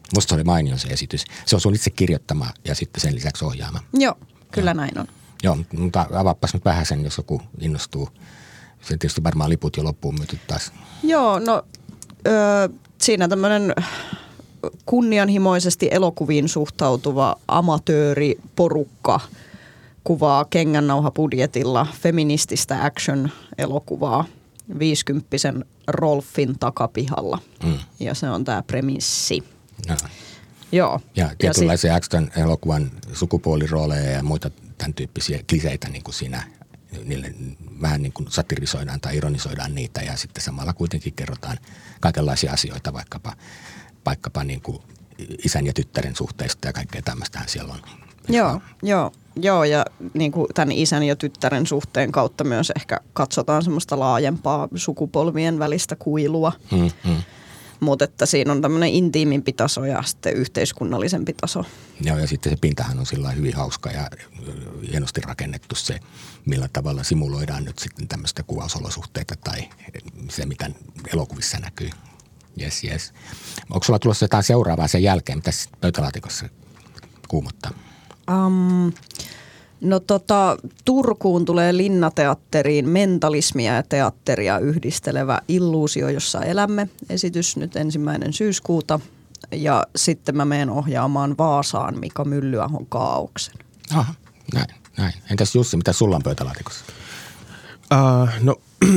Musta oli mainio se esitys. Se on sun itse kirjoittama ja sitten sen lisäksi ohjaama. Joo, kyllä näin on. Joo, mutta avaappas nyt vähän sen, jos joku innostuu. Se tietysti varmaan liput jo loppuun myyty taas. Joo, no ö, siinä tämmöinen kunnianhimoisesti elokuviin suhtautuva amatööriporukka kuvaa kengännauhabudjetilla feminististä action-elokuvaa viisikymppisen Rolfin takapihalla. Mm. Ja se on tämä premissi. No. Joo. Ja tietynlaisia ja sit... action-elokuvan sukupuolirooleja ja muita tämän tyyppisiä kliseitä niin kuin siinä, niille vähän niin kuin satirisoidaan tai ironisoidaan niitä ja sitten samalla kuitenkin kerrotaan kaikenlaisia asioita, vaikkapa, vaikkapa niin kuin isän ja tyttären suhteista ja kaikkea tämmöistähän siellä on. Joo, joo, joo, ja niin kuin tämän isän ja tyttären suhteen kautta myös ehkä katsotaan semmoista laajempaa sukupolvien välistä kuilua. Hmm, hmm. Mutta että siinä on tämmöinen intiimimpi taso ja sitten yhteiskunnallisempi taso. Joo, ja sitten se pintahan on sillä hyvin hauska ja hienosti rakennettu se, millä tavalla simuloidaan nyt sitten tämmöistä kuvausolosuhteita tai se, mitä elokuvissa näkyy. Jes, jes. Onko sulla tulossa jotain seuraavaa sen jälkeen, mitä pöytälaatikossa kuumottaa? Um, no tota, Turkuun tulee Linnateatteriin mentalismia ja teatteria yhdistelevä Illuusio, jossa elämme. Esitys nyt ensimmäinen syyskuuta ja sitten mä menen ohjaamaan Vaasaan Mika Myllyahon Kaaoksen. Aha, näin, näin. Entäs Jussi, mitä sulla on pöytälaatikossa? Uh, no,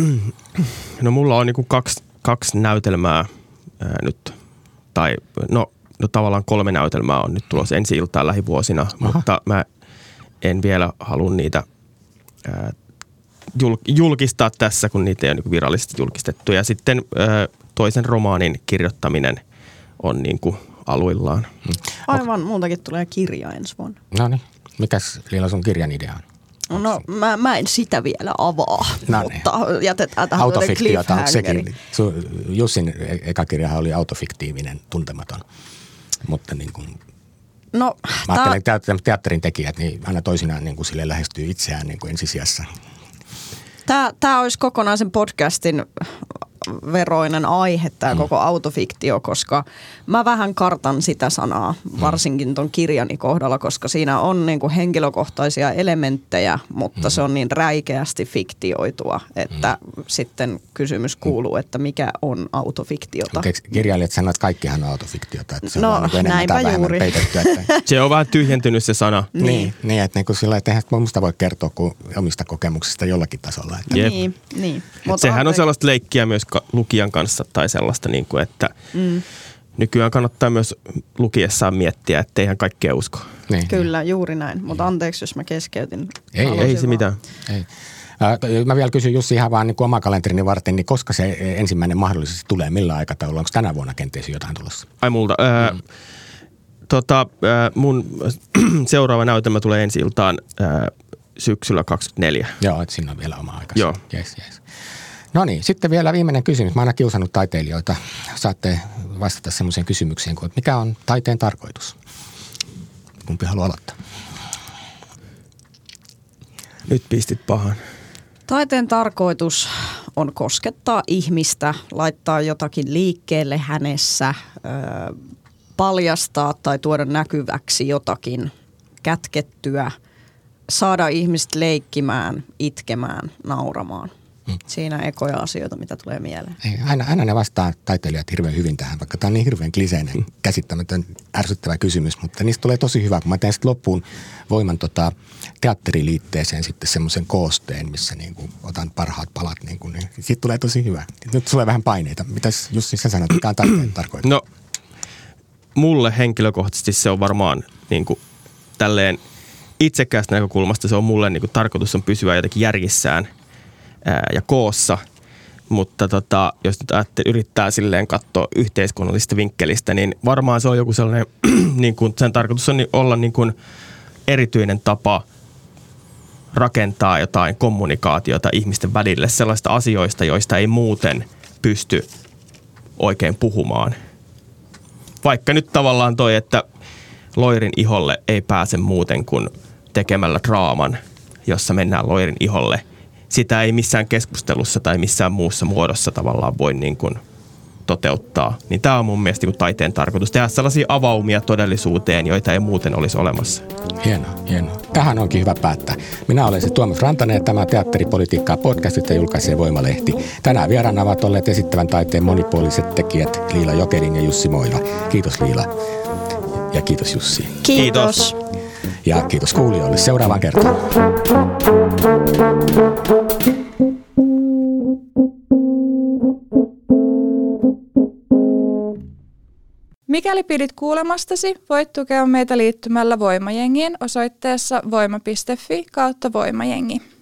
no mulla on niinku kaksi, kaksi näytelmää ää, nyt, tai no, no tavallaan kolme näytelmää on nyt tulossa ensi iltaan lähivuosina, Aha. mutta mä en vielä halua niitä ää, jul, julkistaa tässä, kun niitä ei ole niin virallisesti julkistettu. Ja sitten ää, toisen romaanin kirjoittaminen on niin kuin aluillaan. Hmm. Aivan, muutakin tulee kirja ensi vuonna. No niin, mikäs Liila sun kirjan idea on? No mä, mä en sitä vielä avaa, no mutta niin. Jätetään tähän autofiktiota on sekin. Jussin eka kirjahan oli autofiktiivinen, tuntematon. Mutta niin kuin, no, mä ajattelen, tää... että teatterin tekijät niin aina toisinaan niin kuin sille lähestyy itseään niin kuin ensisijassa. Tämä, tämä olisi kokonaisen podcastin veroinen aihe, tämä mm. koko autofiktio, koska mä vähän kartan sitä sanaa, varsinkin ton kirjani kohdalla, koska siinä on niin kuin henkilökohtaisia elementtejä, mutta mm. se on niin räikeästi fiktioitua, että mm. sitten kysymys kuuluu, että mikä on autofiktiota. Okay, kirjailijat sanoo, että kaikkihan on autofiktiota, että se no, on niin näinpä juuri. Peitetty, että... Se on vähän tyhjentynyt se sana. niin, niin, niin että niin kuin sillä, että eihän musta voi kertoa kuin omista kokemuksista jollakin tasolla. Että... Niin, niin. Sehän on sellaista leikkiä myös lukijan kanssa tai sellaista, niin kuin, että mm. nykyään kannattaa myös lukiessaan miettiä, että eihän kaikkea usko. Niin, Kyllä, juuri näin. Mutta anteeksi, jos mä keskeytin. Ei, ei se mitään. Ei. Äh, mä vielä kysyn Jussi ihan vaan niin oma kalenterini varten, niin koska se ensimmäinen mahdollisesti tulee, millä aikataululla? Onko tänä vuonna kenties jotain tulossa? Ai multa. Äh, mm. tota, äh, mun seuraava näytelmä tulee ensi iltaan äh, syksyllä kaksikymmentäneljä. Joo, että siinä on vielä oma aika. Joo. Yes, yes. No niin, sitten vielä viimeinen kysymys. Mä oon aina kiusannut taiteilijoita. Saatte vastata semmoiseen kysymykseen kuin, että mikä on taiteen tarkoitus? Kumpi haluaa aloittaa? Nyt pistit pahan. Taiteen tarkoitus on koskettaa ihmistä, laittaa jotakin liikkeelle hänessä, paljastaa tai tuoda näkyväksi jotakin kätkettyä, saada ihmiset leikkimään, itkemään, nauramaan. Hmm. Siinä ekoja asioita, mitä tulee mieleen. Ei, aina, aina ne vastaa taiteilijat hirveän hyvin tähän, vaikka tämä on niin hirveän kliseinen, hmm. käsittämätön, ärsyttävä kysymys, mutta niistä tulee tosi hyvä, kun mä teen sitten loppuun voiman tota, teatteriliitteeseen sitten semmoisen koosteen, missä niin kuin otan parhaat palat, niin, kuin, niin siitä tulee tosi hyvä. Nyt tulee vähän paineita. Mitäs Jussi sä sanot, mikä on taiteen tarkoitus? No, mulle henkilökohtaisesti se on varmaan niin kuin tälleen itsekkäästä näkökulmasta, se on mulle niin kuin tarkoitus on pysyä jotenkin järjissään ää, ja koossa, mutta tota, jos nyt ajattel, yrittää silleen katsoa yhteiskunnallisesta vinkkelistä, niin varmaan se on joku sellainen, niin kuin sen tarkoitus on olla niin kuin erityinen tapa rakentaa jotain kommunikaatiota ihmisten välille, sellaista asioista, joista ei muuten pysty oikein puhumaan. Vaikka nyt tavallaan toi, että loirin iholle ei pääse muuten kuin tekemällä draaman, jossa mennään loirin iholle. Sitä ei missään keskustelussa tai missään muussa muodossa tavallaan voi niin kuin toteuttaa. Niin tämä on mun mielestä niin kuin taiteen tarkoitus. Tehdä sellaisia avaumia todellisuuteen, joita ei muuten olisi olemassa. Hienoa, hienoa. Tähän onkin hyvä päättää. Minä olen se Tuomas Rantanen ja tämä Teatteripolitiikkaa podcastit ja julkaisee Voimalehti. Tänään vieraana ovat olleet esittävän taiteen monipuoliset tekijät Liila Jokerin ja Jussi Moila. Kiitos Liila ja kiitos Jussi. Kiitos. Ja kiitos kuulijoille. Seuraavaan kertaan. Mikäli pidit kuulemastasi, voit tukea meitä liittymällä Voimajengiin osoitteessa voima piste fi kautta voimajengi.